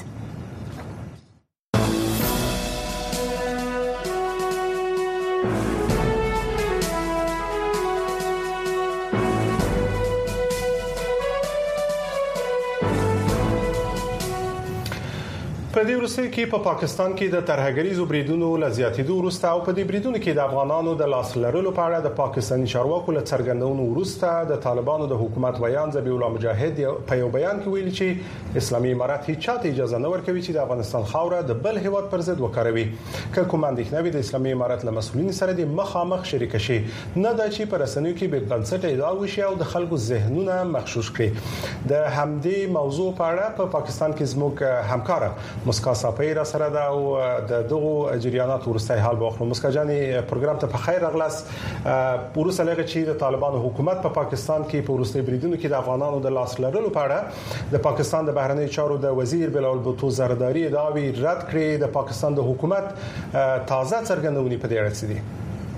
په دې وروستي کې په پاکستان کې د ترهګریزو بریدونو ل زیاتېدو وروسته او په دې بریدونو کې د افغانانو د لاس لرلو په اړه د پاکستاني چارواکو له څرګندونو وروسته د طالبانو د حکومت ویان ذبیح الله مجاهد په یو بیان کې ویلي چې اسلامي امارات هیڅ چاته اجازه نه ورکوي چې د افغانستان خاوره د بل هیواد پر ضد وکاروي. که کوم اندېښنه د اسلامي امارات له مسؤلینو سره د مخامخ شریک شي نه دا چې پر رسنیو کې به بنسټ ادعا وشي او د خلکو ذهنونه مغشوش کړي. د همدې موضوع په اړه په پاکستان کې زموږ همکار مسکا صافی را سره دا او د دغه جریانات ورستای حال باخلو. مسکا جاني پروګرام ته په خیر اغلاس پوروسه لغه چې د طالبانو حکومت په پا پاکستان کې په ورستي بریدونو کې د افغانانو د لاس لرلو په اړه د پاکستان د بهرنی چارو د وزیر بلال بوتو زرداری داوی رد کړی. د پاکستان د حکومت تازه څرګندونې په دې اړه څه دي؟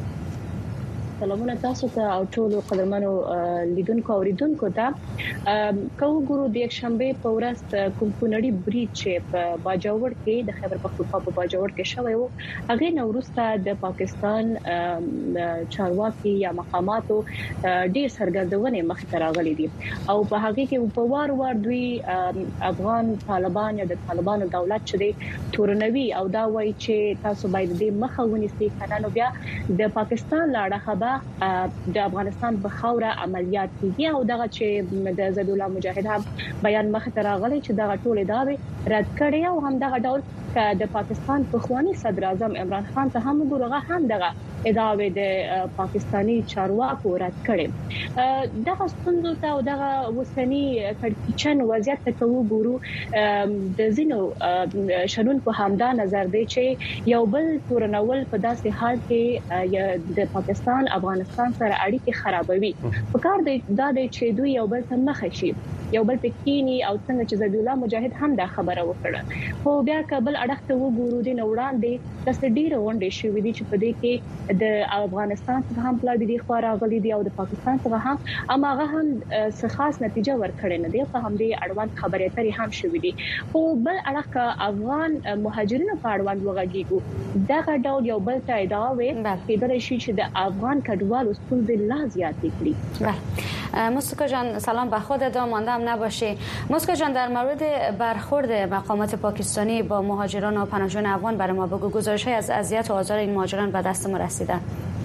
سلامونه تاسو ته او ټول قدرمنو لیدونکو او اوریدونکو ته. کو ګورو د یک شنبه په ورځ کوم کونړی بریډ چې په باجوړ کې د خیبر پختونخوا په باجوړ کې شوی وو هغه نورسته د پاکستان چارواکي یا مقاماتو ډیر سرګردونه مخ ته راغلي دي او په هغه کې په وار وار دوی افغان طالبان یا د طالبانو دولت چې دی تورنوي او دا وایي چې تاسو باید د مخاوني سي کنانو بیا د پاکستان لاړه خبر د افغانستان په خوره عملیات کیږي او دغه چې د ذبیح الله مجاهد هم بیان مخ ته راغلی چې دغه ټول ادعاوې رد کړي او هم دغه ډول د پاکستان پخوانی صدر اعظم عمران خان ته هم ګورغه هم دغه ادعاوې د پاکستانی چارواکو رد کړي. دغه ستونزو ته او دغه وسنی کړکېچن وضعیت ته وګورو د زینو شنونکو همدا نظر دی چې یو بل تورنول په داسې حال کې د پاکستان افغانستان سره اړیکې خرابوي. په کار دی دا دی چې دوی یو بل ته مخ شي یو بل پکینی او څنګه چې ذبیح الله مجاهد هم دا خبره وکړه. خو بیا کابل اړخ ته وګورو د نوړان دی د ډیره غونډې شوې دي چې په دې کې د افغانستان څخه هم پلا دي خو راغلي دي او د پاکستان څخه هم اماغه هم څه خاص نتیجه ورکړې نه دی. په هم دې اړوند خبرې اترې هم شوې دي. خو بل اړخ افغان مهاجرینو په اړوند وغږیږو دغه ډول یو بل ته ادعا وي کېدل شي چې د افغان کډوالو ستونزې لا زیاتې کړي. مسکا جان سلام به خودت مانده هم نباشه. مسکا جان در مورد برخورد مقامات پاکستانی با مهاجران و پناهجویان افغان برای ما بگو. گزارش‌های از اذیت و آزار این مهاجران به دست ما رسیده.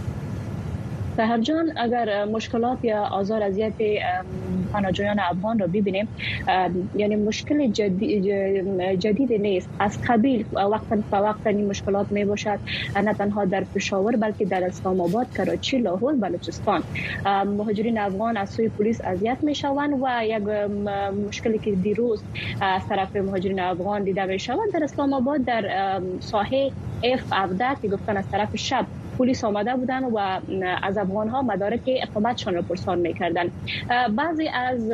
سحر جان اگر مشکلات یا آزار اذیت پناهجویان افغان رو ببینیم یعنی مشکل جدید, جدید نیست. از قبیل وقتا به وقتا این مشکلات می باشد نه تنها در پشاور بلکه در اسلام آباد، کراچی، لاهور، بلوچستان مهاجرین افغان از سوی پلیس اذیت می شوند و یک مشکلی که دیروز از طرف مهاجرین افغان دیده می شود در اسلام آباد در ساحه اف هفده که گفتن از طرف شب پلیس آمده بودن و از افغان ها مدارک اقامتشان را پرسان میکردن. بعضی از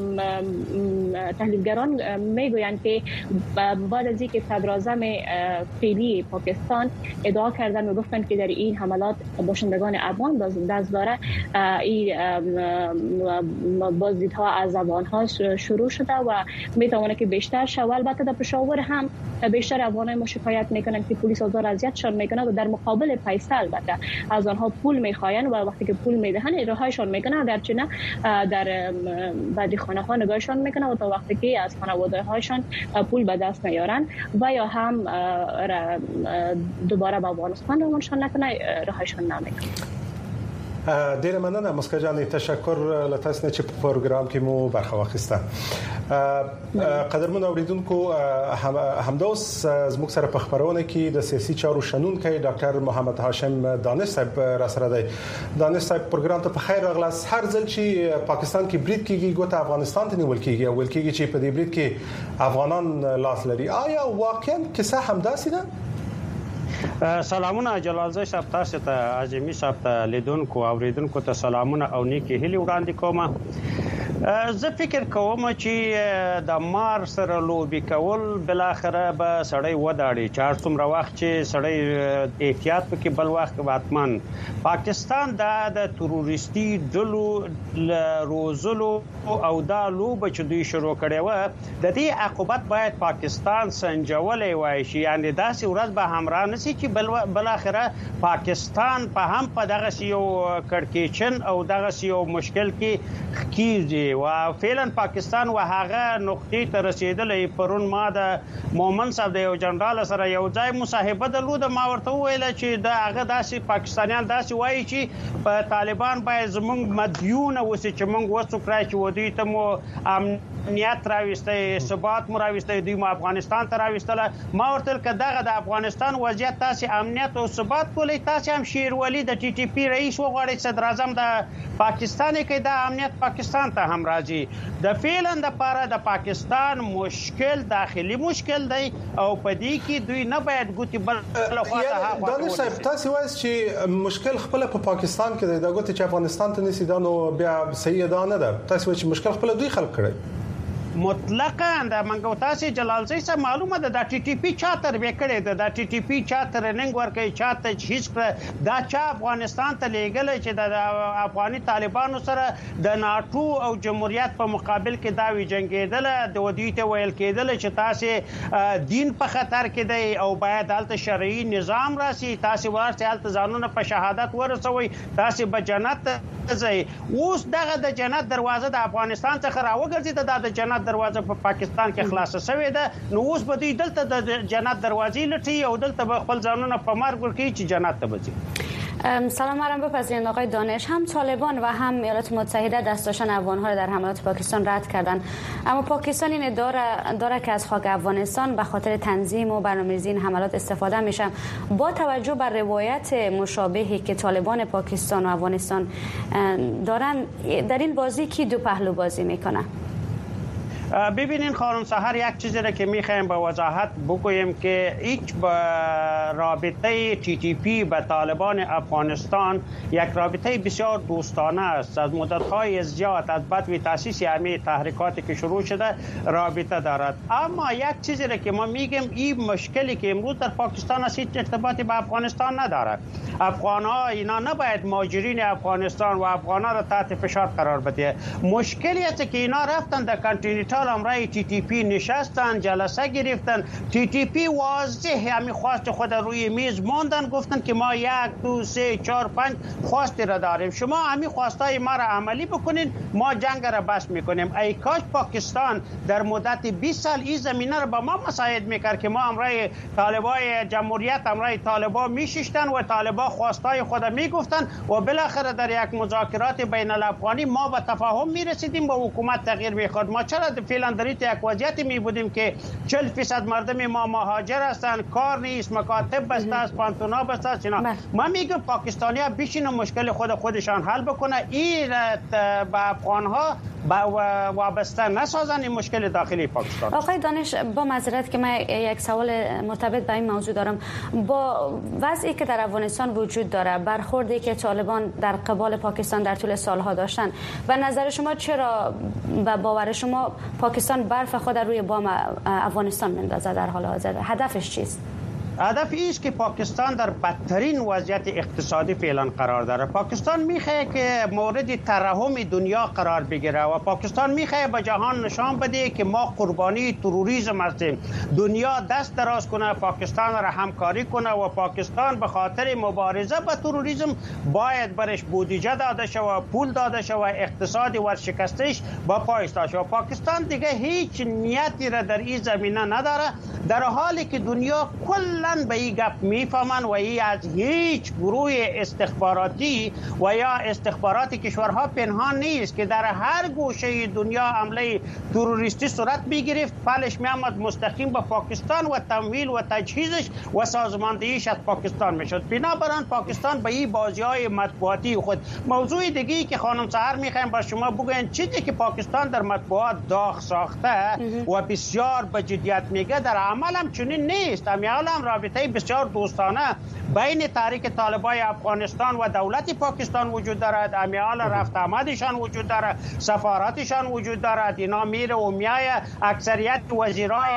تحلیلگران میگویند که بعد از اینکه صدر اعظم فعلی پاکستان ادعا کردن و گفتند که در این حملات باشندگان افغان دست داره، این بازدیدها از افغان ها شروع شده و میتونه که بیشتر شود. البته در پشاور هم بیشتر افغانای ما شکایت میکنن که پلیس آزار اذیتشان میکنه و در مقابل پیسه البته از آنها پول میخواین و وقتی که پول میدهن رهایشان میکنه، اگرچه نه در بعضی خانه ها نگاهشان میکنه و تا وقتی که از خانواده هایشان پول به دست نیارن و یا هم دوباره به افغانستان روانشان نکنه رهایشان نمیکنه. ډیره مننه مسکا جان، تشکر له تاسو نه چې په پروګرام کې مو برخه واخیسته. قدرمن اوریدونکو، همداوس زموږ سره په خبرونه کې د سیاسي چارو شنونکی ډاکټر محمد هاشم دانش صاحب را سره دی. دانش صاحب پروګرام ته په خیر راغلاست. هر ځل چې پاکستان کې برید کیږي ګوته افغانستان ته نیول کیږي او ول کیږي چې په دې برید کې افغانان لاس لري. آیا واقعا کیسه همداسې ده؟ سلامونه جلالزای صاحب، تاسو ته اعظمي صاحب ته لیدونکو او اوریدونکو ته سلامونه او نیکی هیلې وړاندې کوم. زه فکر کوم چې د مار سره لوبي کول بل اخره به سړی وداړي، چې هر څومره وخت چې سړی احتیاط وکړي بل وخت واتمن. پاکستان د تروریستي ډلو روزلو او دا لوبه چې دوی شروع کړې و د دې عقوبت باید پاکستان سنجولې وای شي. یعنی داسې ورځ به همراه نشي چې بل اخره پاکستان په هم په دغه یو کړکېچن او دغه یو مشکل کې کیږي. دي او فعلا پاکستان و هغه نقطې ته رسیدلې. پرون ما د مومن صاحب د یو جنرال سره یو ځای مصاحبه درلوده، ما ورته وویل چې د هغه داسې پاکستانیان داسې وایي چې په طالبان باید زموږ مدیون اوسي چې موږ وسوکړای چې ودی ته مو امنیت راوستي، ثبات مو راوستي، دوی مو افغانستان ته راوستله. ما ورته که دغه د افغانستان وضعیت تاسو امنیت او ثبات کولی، تاسو هم شیروالي د ټي ټي پی رئیس وغواړئ، صدر اعظم د پاکستان کې د امنیت پاکستان ته هم راځي. د فعلا د پاره د پاکستان مشکل داخلي مشکل دی او په دې کې دوی نه باید ګوتی بل خواته ها. دانش صاحب تاسو وایي چې مشکل خپل په پاکستان کې دی، دا ګوتی چې افغانستان ته نسی دا نو بیا صحیح ده نه ده. تاسو وایي چې مشکل خپل دوی خلق کړی مطلقاً د منګو تاسو جلال زئی سره معلومه ده د ټي ټي پی چا تر وکړې ده، د ټي ټي پی چا ترننګ ورکړي، چا ته هیڅ دا چا افغانستان ته لېګل چې د افغاني طالبانو سره د ناتو او جمهوریت په مقابل کې دا وی جنگیدل، د ودی ته ویل کېدل چې تاسو دین په خطر کې دی او باید حالت شرعي نظام راسي، تاسو ورته حالت ځانونه په شهادت ورسوي، تاسو به جنت ځي. اوس دغه د جنت دروازه د افغانستان څخه راوګرځي، د جنت دروازه په پاکستان کې خلاصه شوې ده. نو اوس به دوی دلته د جنت دروازې لټي او دلته به خپل ځانونه په مرګ ورکړي چې جنت ته بځي. سلام مرم بپذیرید آقای دانش، هم طالبان و هم ایالات متحده دست داشتن افغان‌ها را در حملات پاکستان رد کردند، اما پاکستان این ادعا داره که از خاک افغانستان به خاطر تنظیم و برنامه‌ریزی این حملات استفاده میشه. با توجه بر روایت مشابهی که طالبان پاکستان و افغانستان دارن، در این بازی کی دو پهلو بازی میکنه؟ ببینین خانم سحر، یک چیزی را که میخوایم به وضاحت بگوییم که هیچ با رابطه تی تی پی به طالبان افغانستان یک رابطه بسیار دوستانه است. از مدت‌های زیاد از بعد تأسیس همه تحریکاتی که شروع شده رابطه دارد. اما یک چیزی را که ما میگیم این مشکلی که امروز در پاکستان است هیچ ارتباطی به افغانستان ندارد. افغان‌ها اینا نباید مهاجرین افغانستان و افغان‌ها را تحت فشار قرار بده. مشکلی است که اینا رفتن در کانتیننتال امرای تی تی پی نشستن، جلسه گرفتن. تی تی پی واضح همین خواست خود روی میز ماندن، گفتن که ما یک دو سه چهار پنج خواستی را داریم، شما همین خواستای ما را عملی بکنین، ما جنگ را بس میکنیم. ای کاش پاکستان در مدت بیست سال این زمینه را به ما مساعد میکرد که ما امرای طالبای جمهوریت امرای طالبا میششتن و طالبا خواستای خود میگفتن و بالاخره در یک مذاکرات بین الافغانی ما به تفاهم میرسیدیم و حکومت تغییر میخواد. ما چرا فعلا در یک وضعیتی می بودیم که چهل درصد مردم ما مهاجر هستند، کار نیست، مکاتب بسته است، پانتونا بسته است. ما میگم پاکستانی‌ها بشینن مشکل خود خودشان حل بکنه، این به افغان‌ها وابسته نسازن این مشکل داخلی پاکستان. آقای دانش، با معذرت که من یک سوال مرتبط با این موضوع دارم، با وضعی که در افغانستان وجود داره، برخوردی که طالبان در قبال پاکستان در طول سالها داشتن، و نظر شما چرا و باور شما پاکستان برف خود روی بام افغانستان میندازه در حال حاضر؟ هدفش چیست؟ هدف ایست که پاکستان در بدترین وضعیت اقتصادی فعلا قرار داره. پاکستان میخواه که مورد ترحم دنیا قرار بگیره و پاکستان میخواه به جهان نشان بده که ما قربانی تروریسم هستیم. دنیا دست دراز کنه، پاکستان را همکاری کنه و پاکستان به خاطر مبارزه با تروریسم باید برش بودجه داده شود، پول داده شود، اقتصادی ورشکستش با پای ایستاده شود. پاکستان دیگه هیچ نیتی را در این زمینه نداره، در حالی که دنیا کلا به این گپ میفهمن و این از هیچ گروه استخباراتی و یا استخبارات کشورها پنهان نیست که در هر گوشه دنیا حمله تروریستی صورت میگرفت، پلش میامد مستقیم به پاکستان و تمویل و تجهیزش و سازماندهیش از پاکستان میشد. بنابراین پاکستان به این بازی های مطبوعاتی خود. موضوع دیگه که خانم سحر میخوایم با شما بگوین چیزی که پاکستان در مطبوعات داغ ساخته و بسیار به جدیت میگه، در عمل هم چنین نیست. امیال هم رابطه بسیار دوستانه بین تحریک طالبای افغانستان و دولت پاکستان وجود دارد. امیال رفت آمدشان وجود دارد، سفاراتشان وجود دارد. اینا میره و میای، اکثریت وزیرای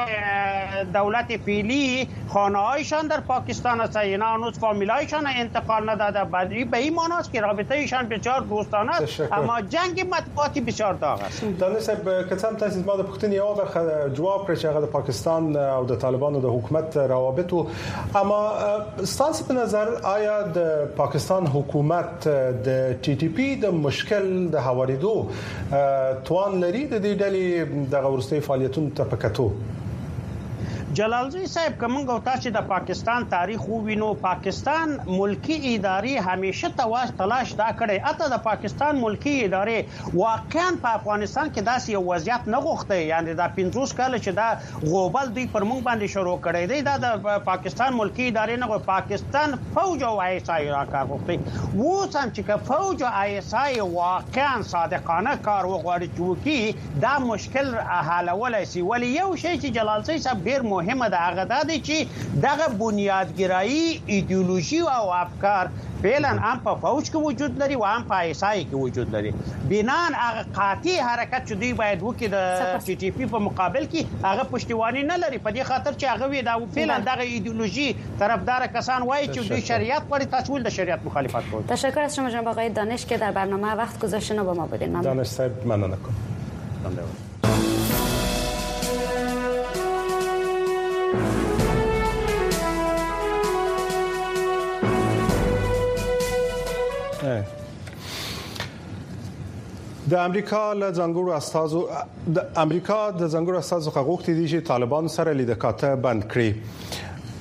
دولت فعلی خانه هایشان در پاکستان است. اینا هنوز فامیلایشان انتقال نداده. به این معنی است که رابطه ایشان بسیار دوستانه است، اما جنگ مطبوعاتی بسیار داغ است. دانش صاحب، کتم تاسیس ما د پښتنې یو برخه جواب کړی چې هغه د پاکستان او د طالبانو د حکومت روابطو اما ستاسو په نظر آیا د پاکستان حکومت د ټي ټي پی د مشکل د هواریدو توان لري د دې ډلې د غورستي فعالیتونو ته پکاتو؟ جلالزی صاحب کومه او تاسو د پاکستان تاریخ وینو پاکستان ملکی ادارې همیشه تواش تلاش دا کړي اته د پاکستان ملکی ادارې واقعا په افغانستان کې داسې یو وضعیت نه غوښته یعنی دا پنځوس کال چې دا غوبل دوی پر موږ باندې شروع کړي دی دا د پاکستان ملکی ادارې نه پاکستان فوج او آی اس آی راکا غوښتي وو سم چې فوج او آی اس آی واقعا صادقانه کار وغواړي چې دا مشکل حلولای شي ولی یو شی چې جلالزی صاحب ډیر مهمه ده هغه دا دی چې دغه بنیادګرایي ایدئولوژي او افکار فعلا هم په فوج کې وجود لري او هم په آی اس آی کې وجود لري بنان هغه قاطع حرکت چې دوی باید وکړي د ټي ټي پی په مقابل کې هغه پښتیوانی نه لري په دې خاطر چې هغه وی دا فعلا دغه ایدئولوژي طرفدار کسان وایي چې دوی شریعت پرې تاسو د شریعت مخالفت کوي. تشکر از شما جناب آقای دانش که در برنامه وقت گذاشتن و با ما بودین. ممنون. دانش صاحب ممنون می‌کنم. د امریکا له ځانګړو استازو د امریکا د ځانګړو استازو غوښتي دي چې طالبان سره لیدکاته بند کړي.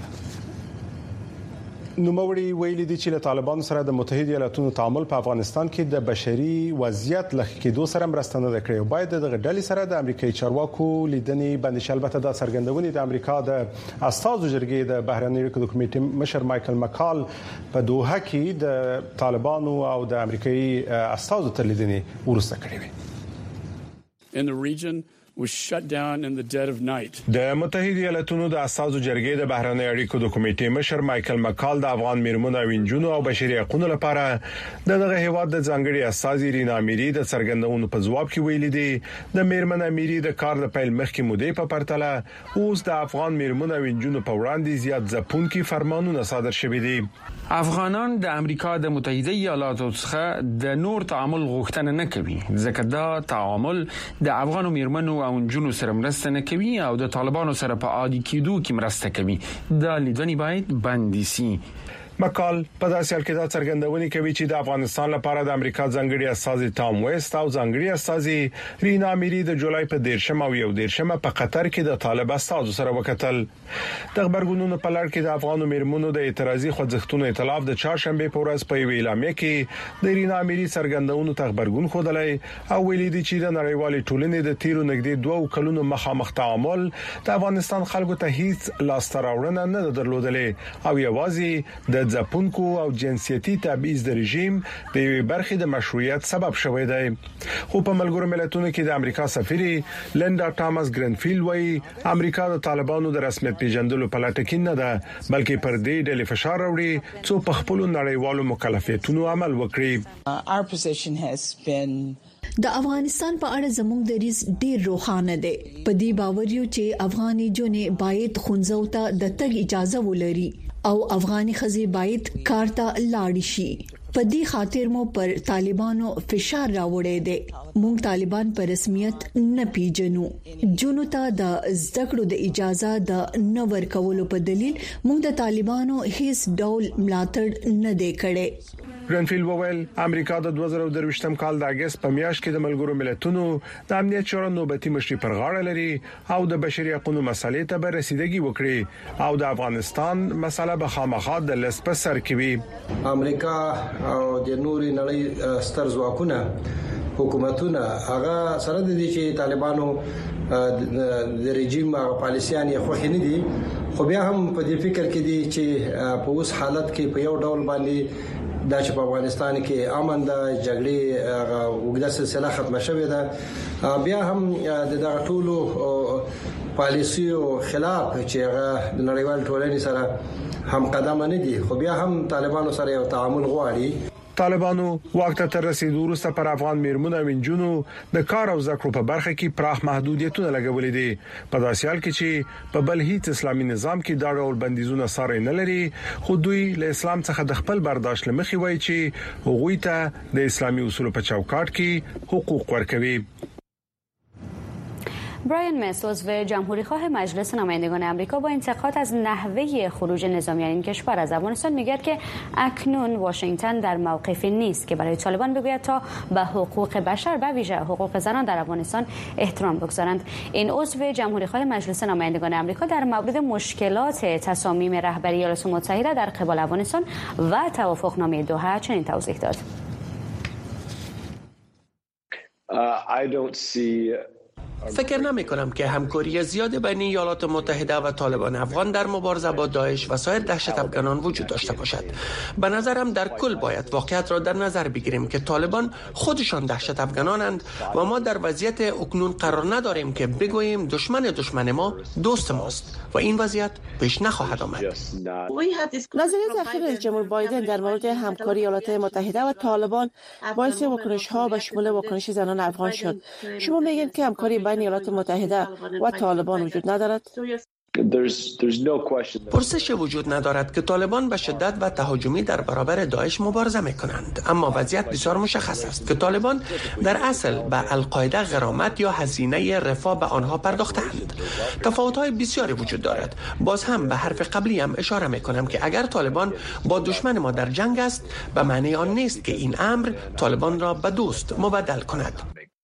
نوموړي ویلي دي چې له طالبان سره د متحده ایالاتونو تعامل په افغانستان کې د بشري وضعیت لږ کېدو سره مرسته نه کړې او باید د ډلې سره د امریکایي چارواکو لیدنې باندې شلبته د سرګندونې د امریکا د استازو جرګې د بهرنی اړیکو د کمیټې مشر مايكل مکال په دوحه کې د طالبانو او د امریکایي استازو تر لیدنې ورسته کړې وي. In the region was shut down in the dead of night. د متحده ایالاتونو د اساسو جرګې د بهرنی اړیکو د کمیټې مشر مايكل مکال د افغان میرمنو او انجونو او بشري حقوقو لپاره دغه هیواد د ځانګړي اساسي رینا اميري د سرګندونو په جواب کې ویلي دي د میرمن اميري د کار د پیل مخکې مودې په پرتله اوس د افغان میرمنو او انجونو په وړاندې زیات ځپونکي فرمانونه صادر شوي دي. افغانان د امریکا د متحده ایالاتو څخه د نور تعامل غوښتنه نه کوي ځکه دا تعامل د افغان میرمنو او انجونو سره مرسته نه کوي او د طالبانو سره په عادي کېدو کې مرسته کوي. دا لیدنې باید بندي شي. مکال په داسې حال کې دا څرګندونه کوي چې د افغانستان لپاره د امریکا ځانګړي استازي تام ویست او ځانګړي استازي رینا اميري د جولای په دیرشم او یو دیرشم په قطر کې د طالب استازو سره وکتل. د خبرګونونو په لړ کې د افغان میرمنو د اعتراضي خوځښتونو ائتلاف د چهارشنبه په ورځ په اعلامیه کې د رینا اميري څرګندونو ته خبرګون خوده او ویلي دي چې د نړیوال ټولنې د تیرو نږدې دوه کلونو مخامخ تعامل د افغانستان خلکو ته هیڅ لاستراوړنه نه درلودلې او یوازې د ځپونکو او جنسيتي تبعیض د رژیم د یوې برخې د مشروعیت سبب شوی دی. خو په ملګرو ملتونو کې د امریکا سفیر لیندا ټامس ګرینفیلډ وايي امریکا د طالبانو د رسمیت پیژندلو په لټه کې نه ده بلکې پر دې ډلې فشار راوړي څو په خپل نړیوالو مکلفیتونو عمل وکړي. د افغانستان په اړه زموږ دریځ ډیر روښانه دی. په دې باور یو چې افغاني جنې باید خونځو ته د تګ اجازه ولري او افغاني خزي باید کار ته لاړ شي. په دې خاطر مو پر طالبانو فشار راوړی دی. موږ طالبان په رسمیت نه پیژنو. جنو ته د زدکړو د اجازه د نه ورکولو په دلیل موږ د طالبانو هیڅ ډول ملاتړ نه دی کړی. ګرینفیلډ وویل امریکا د دوه زره درویشتم کال د اگست په میاشت کې د ملګرو ملتونو د امنیت شورا نوبتي مشري پر غاړه لري او د بشري حقوقو مسلې ته به رسیدګي وکړي او د افغانستان مسله به خامخا د لسپ سر کوي. امریکا او د نوري نړۍ ستر ځواکونه حکومتونه هغه سره د دې چې طالبانو د رژیم او پالیسيان یې خوښ نه دي خو بیا هم په دې فکر کې دي چې په اوس حالت کې په یو ډول باندې دا چې په افغانستان کې امن د جګړې وګړه سلسله ختمه شوې ده بیا هم د دغه ټولو پالیسیو خلاف چې هغه د نړیوال ټولنې سره هم قدم نه دي خو بیا هم طالبانو سره یو تعامل غواړي. طالبانو وخت تر رسیدو وروسته پر افغان میرمنو او انجونو د کار او زکړو په برخه کې پراخ محدودیتونه لګولې دي په داسې حال کې چې په بل هیڅ اسلامي نظام کې دا ډول بندیزونه سره نه لري خو دوی له اسلام څخه د خپل برداشت لمخې وایي چې هغوی ته د اسلامي اصولو په چوکاټ کې حقوق ورکوي. برایان مس عضو جمهوریخواه مجلس نمایندگان آمریکا با انتقاد از نحوه خروج نظامیان این کشور از افغانستان میگوید که اکنون واشنگتن در موقفی نیست که برای طالبان بگوید تا به حقوق بشر و ویژه حقوق زنان در افغانستان احترام بگذارند. این عضو جمهوریخواه مجلس نمایندگان آمریکا در مورد مشکلات تصامیم رهبری ایالات متحده در قبال افغانستان و توافقنامه دوحه چنین توضیح داد. فکر نمی کنم که همکاری زیاد بین ایالات متحده و طالبان افغان در مبارزه با داعش و سایر دهشت افغانان وجود داشته باشد. به نظرم در کل باید واقعیت را در نظر بگیریم که طالبان خودشان دهشت افغانانند و ما در وضعیت اکنون قرار نداریم که بگوییم دشمن دشمن ما دوست ماست و این وضعیت پیش نخواهد آمد. نظریه اخیر رئیس جمهور بایدن در مورد همکاری ایالات متحده و طالبان باعث واکنش‌ها به شمول واکنش زنان افغان شد. شما میگید که همکاری بین ایالات متحده و طالبان وجود ندارد؟ پرسش وجود ندارد که طالبان به شدت و تهاجمی در برابر داعش مبارزه میکنند، اما وضعیت بسیار مشخص است که طالبان در اصل به القاعده غرامت یا هزینه رفاه به آنها پرداختند. تفاوت‌های بسیاری وجود دارد. باز هم به حرف قبلی هم اشاره میکنم که اگر طالبان با دشمن ما در جنگ است به معنی آن نیست که این امر طالبان را به دوست مبدل کند.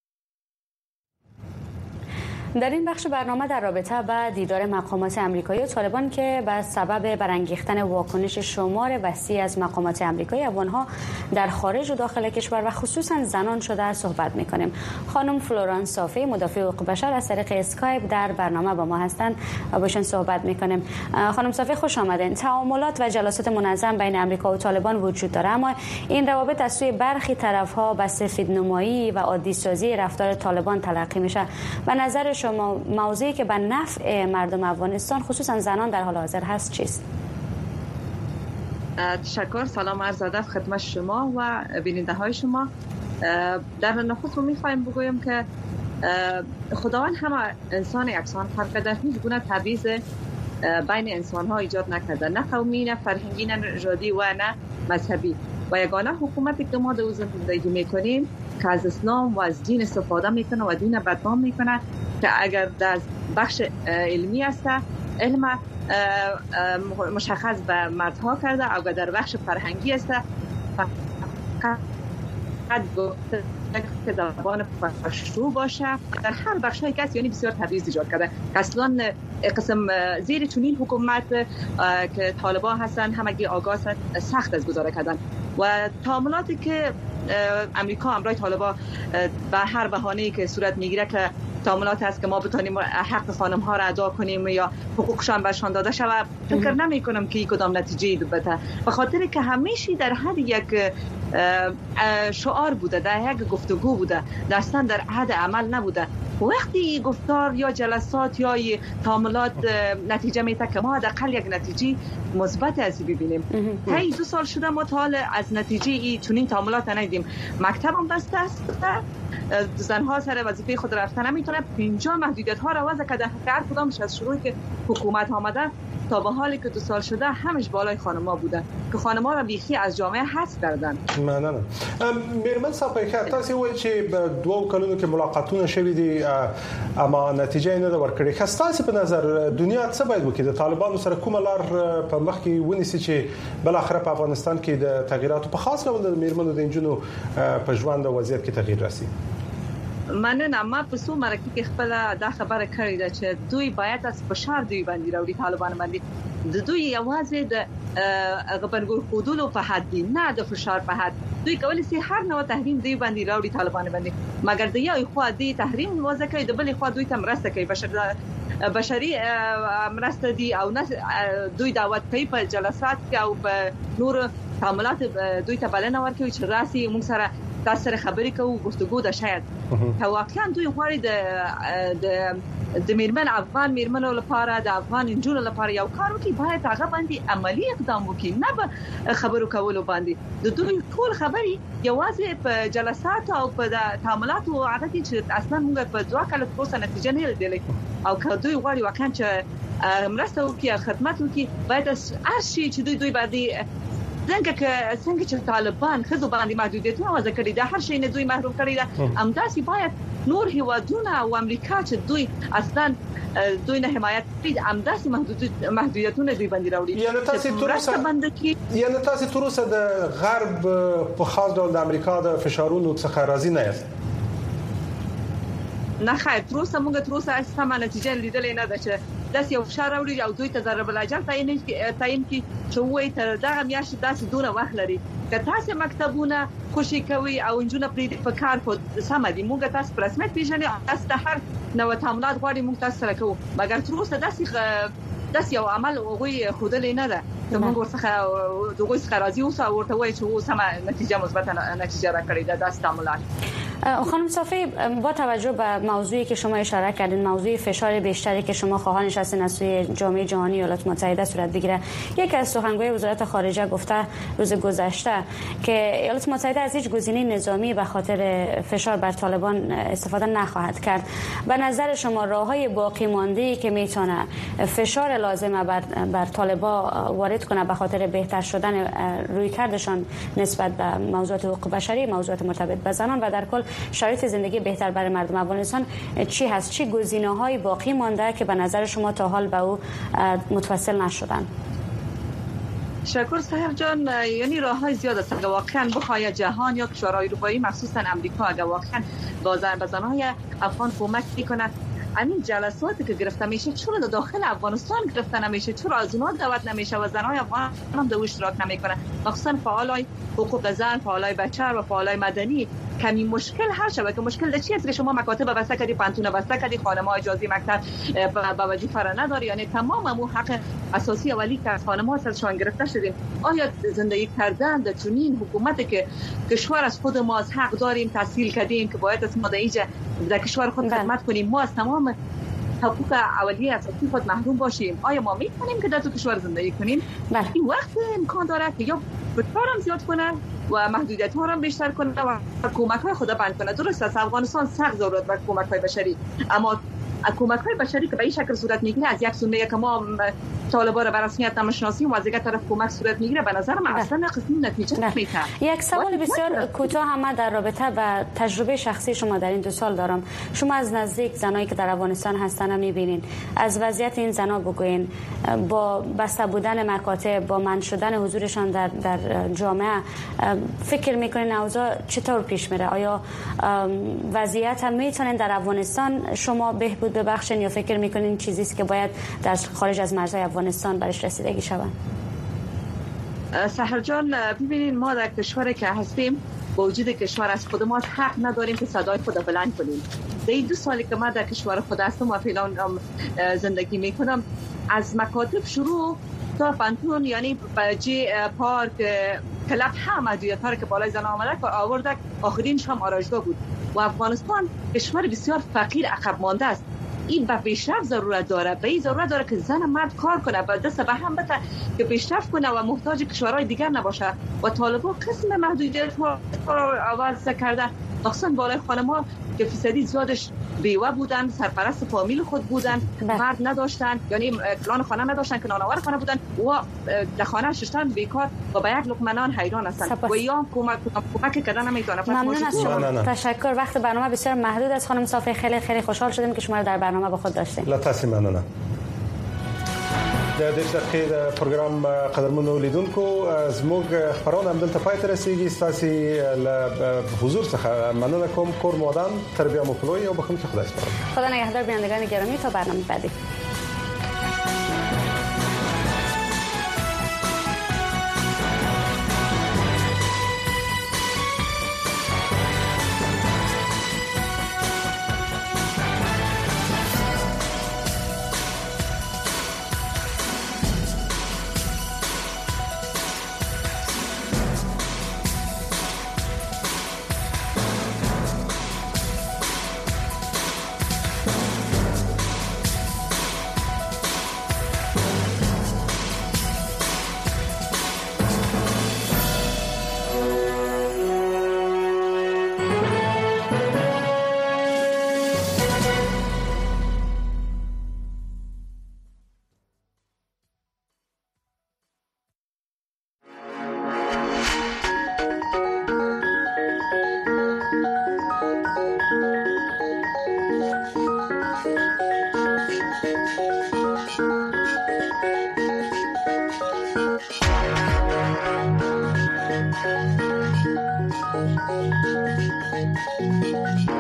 در این بخش برنامه در رابطه با دیدار مقامات آمریکایی و طالبان که به سبب برانگیختن واکنش شمار وسیع از مقامات آمریکایی افغان‌ها در خارج و داخل کشور و خصوصا زنان شده صحبت می‌کنیم. خانم فلورانس صافی مدافع حقوق بشر از طریق اسکایپ در برنامه با ما هستند و باشون صحبت می‌کنیم. خانم صافی خوش آمدین. تعاملات و جلسات منظم بین آمریکا و طالبان وجود داره، اما این روابط از سوی برخی طرف‌ها به سفیدنمایی و عادی سازی رفتار طالبان تلقی میشه. به نظر شما موضوعی که به نفع مردم افغانستان خصوصا زنان در حال حاضر هست چیست؟ تشکر. سلام عرض ادب خدمت شما و بیننده های شما. در نخست میخوایم بگویم که خداوند همه انسان یکسان خلق در هیچ گونه تبعیض بین انسان ها ایجاد نکرده، نه قومی، نه فرهنگی، نه نژادی و نه مذهبی. و یگانه حکومتی که ما در زندگی میکنیم که از اسلام و از دین استفاده میکنه و دین بدنام میکنه که اگر در بخش علمی است علم مشخص به مردها کرده، اگر در بخش فرهنگی است فقط گفته که زبان پشتو باشه. در هر بخش های کس یعنی بسیار تبعیض ایجاد کرده. اصلا قسم زیر چنین حکومت که طالبان هستن همگی آگاه سخت از گذاره کردن و تعاملاتی که امریکا امرای طالبان به هر بهانه‌ای که صورت میگیره که تعاملات هست که ما بتونیم حق خانم ها را ادا کنیم یا حقوقشان برشان داده شود، فکر نمی کنم که این کدام نتیجه بده، به خاطر که همیشه در هر یک شعار بوده، در یک گفتگو بوده، دستان در عهد عمل نبوده. وقتی گفتار یا جلسات یا تعاملات نتیجه میده که ما حداقل یک نتیجه مثبت از ببینیم. طی دو سال شده ما تا حال از نتیجه ای چنین تعاملات ندیدیم. مکتبم بسته است، زنها سر وظیفه خود رفتن نمیتونه، پنجاه محدودیت ها را وضع کرده که هر کدامش از شروعی که حکومت آمده تا به حالی که دو سال شده همش بالای خانم‌ها بوده که خانم‌ها را بیخی از جامعه حذف کردن. مننه. میرمن صاحب که تاسو وایي چې په دوه کلونو کې ملاقاتونه شوي دي اما نتیجه نه ده ورکړې. خاصه په نظر دنیا څه باید وکړي؟ د طالبانو سره کومه لار په مخ کې ونیسي چې بل اخر په افغانستان کې د تغییراتو په خاص ډول د میرمنو د انجونو په ژوند او وضعیت کې تغییر راسي؟ مننه. ما په څو مرکه کې خپل دا خبره کړې ده چې دوی باید از فشار دوی باندې راوړي، طالبان باندې د دوی یوازې د غبرګون خودلو په حد دي، نه د فشار په حد. دوی کولی شي هر نوع تحریم دوی باندې راوړي طالبان باندې، مګر د یو خوا دی تحریم وضع کوي، د بل خوا دوی ته مرسته کوي، بشر بشري مرسته دي او نه دوی دعوت کوي په جلسات کې او په نور تعاملات دوی ته بلنه ورکوي چې راسي موږ سره تاسو سره خبرې کوو، گفتگو ده. شاید واقعا دوی غواړي د د د میرمن افغان میرمنو لپاره، د افغان انجونو لپاره یو کار وکړي، باید هغه باندې عملی اقدام وکړي، نه به خبرو کولو باندې. د دوی ټول خبري یوازې په جلسات او په تعاملاتو عادتي چې اصلا موږ په دوه کال پروسه نتیجه نه لیدلې. او که دوی غواړي واقعا چې مرسته وکړي، خدمت وکړي، باید هر شي چې دوی دوی باندې څنګه که څنګه چې طالبان خزو باندې محدودیتونه وضع کړي دا هر شي نه دوی محروم کړي دا همداسې باید نور هیوادونه او امریکا چې دوی اصلا دوی نه حمایت کوي همداسې محدودیتونه دوی باندې راوړي. یعنی تاسو تروسه یعنی تاسو تروسه د غرب په خاص ډول د امریکا د فشارونو څخه راضي نه یاست؟ نه خیر تروسه موږ تروسه سمه نتیجه لیدلې نه ده چې داس یو فشار راوړي او دوی ته ضرب الاجل تعین تعین کی چې وایي تر دغه میاشت داسې دونه وخت لري که تاسو مکتبونه خوشی کوي او انجونه پرې په کار کو سم دي موږ تاسو په رسمیت پیژنې تاسو د هر نو تعاملات غواړي موږ تاسو سره کوو مګر تر اوسه داسې داسې یو عمل وګوي خودلې نه ده موږ ورڅخه دغه څخه راځي او څو ورته وایي چې سم نتیجه مثبت نتیجه راکړي ده داسې تعاملات. خانم صافی با توجه به موضوعی که شما اشاره کردین موضوع فشار بیشتری که شما خواهانش هستین از سوی جامعه جهانی ایالات متحده صورت بگیره یکی از سخنگوی وزارت خارجه گفته روز گذشته که ایالات متحده از هیچ گزینه نظامی به خاطر فشار بر طالبان استفاده نخواهد کرد. به نظر شما راههای باقی مانده که میتونه فشار لازم بر بر طالبان وارد کنه به خاطر بهتر شدن رویکردشان نسبت به موضوعات حقوق بشری موضوعات مرتبط به زنان و در کل شرایط زندگی بهتر برای مردم افغانستان چی هست؟ چی گزینه‌های باقی مانده که به نظر شما تا حال به او متوسل نشدن؟ شکر سهر جان یعنی راه‌های زیاد است اگر واقعا بخواد جهان یا کشورهای اروپایی مخصوصا امریکا اگر واقعا با زنهای افغان کمک می‌کند همین جلساتی که گرفته میشه چرا در داخل افغانستان گرفته نمیشه چرا از اونها دعوت نمیشه و زنهای افغان هم در اشتراک نمیکنن مخصوصا فعالای حقوق زن فعالای بشر و فعالای مدنی کمی مشکل هر شبه که مشکل ده چی است که شما مکاتب بسته کردی پانتون بسته کردی خانم‌ها اجازه مکتب با وظیفه را نداری یعنی تمام مو حق اساسی اولی که از خانم‌ها ازشان گرفته شدیم آیا زندگی کردن در چنین حکومتی که کشور از خود ما از حق داریم تحصیل کردیم که باید از ما در کشور خود خدمت کنیم ما از تمام حقوق اولیه اساسی خود محروم باشیم آیا ما میتونیم که در تو کشور زندگی کنیم این وقت امکان داره که یا فشارم زیاد کنه و محدودیت ها هم بیشتر کنه و کمک های خود بند کنه درست است افغانستان سخت ضرورت به کمک های بشری اما کمک های بشری که به این شکل صورت میگیره از یک سویه که ما طالبان را به رسمیت نمیشناسیم و از یک طرف کمک صورت میگیره به نظر من اصلا قسمی نتیجه نمیده. یک سوال بسیار کوتاه هم در رابطه با تجربه شخصی شما در این دو سال دارم شما از نزدیک زنایی که در افغانستان هستن هم میبینین از وضعیت این زنا بگوین با بسته بودن مکاتب با منع شدن حضورشان در در جامعه فکر میکنین اوضاع چطور پیش میره آیا وضعیت هم میتونن در افغانستان شما بهبود ببخشین یا فکر میکنین چیزی است که باید در خارج از مرزهای افغانستان برش رسیدگی شود؟ سحر جان ببینید ما در کشوری که هستیم با وجود کشور از خود ما حق نداریم که صدای خود بلند کنیم. در این دو سالی که من در کشور خود هستم و فعلا زندگی میکنم از مکاتب شروع تا پانتون یعنی بجی پارک کلاب هم محدودیت ها که بالای زن آمده که آورده آخرینش هم آرایشگاه بود و افغانستان کشور بسیار فقیر عقب مانده است این به پیشرفت ضرورت داره به این ضرورت داره که زن مرد کار کنه به دست به هم بده که پیشرفت کنه و محتاج کشورهای دیگر نباشه و طالبان قسم محدودیت ها عوض کرده مخصوصا بالای خانم‌ها که فیصدی زیادش بیوه بودن سرپرست فامیل خود بودن مرد نداشتن یعنی کلان خانه نداشتن که نانآور خانه بودن و در خانه ششتن بیکار و به یک لقمه نان حیران هستن و یا کمک کمک کردن نمیتونه. ممنون از شما تشکر وقت برنامه بسیار محدود است خانم صافی خیلی خیلی خوشحال شدیم که شما رو در برنامه با خود داشتیم. لا تاسو ممنونه. د دې دقیقې د پروګرام قدرمنو لیدونکو زموږ خبرونه هم دلته پای ته رسیږي ستاسو له حضور څخه مننه کوم کور مودان تربیه مو پلوي او بخښنه خدای سپارم. خدا نگهدار بینندگان گرامی تا برنامه بعدی. شد.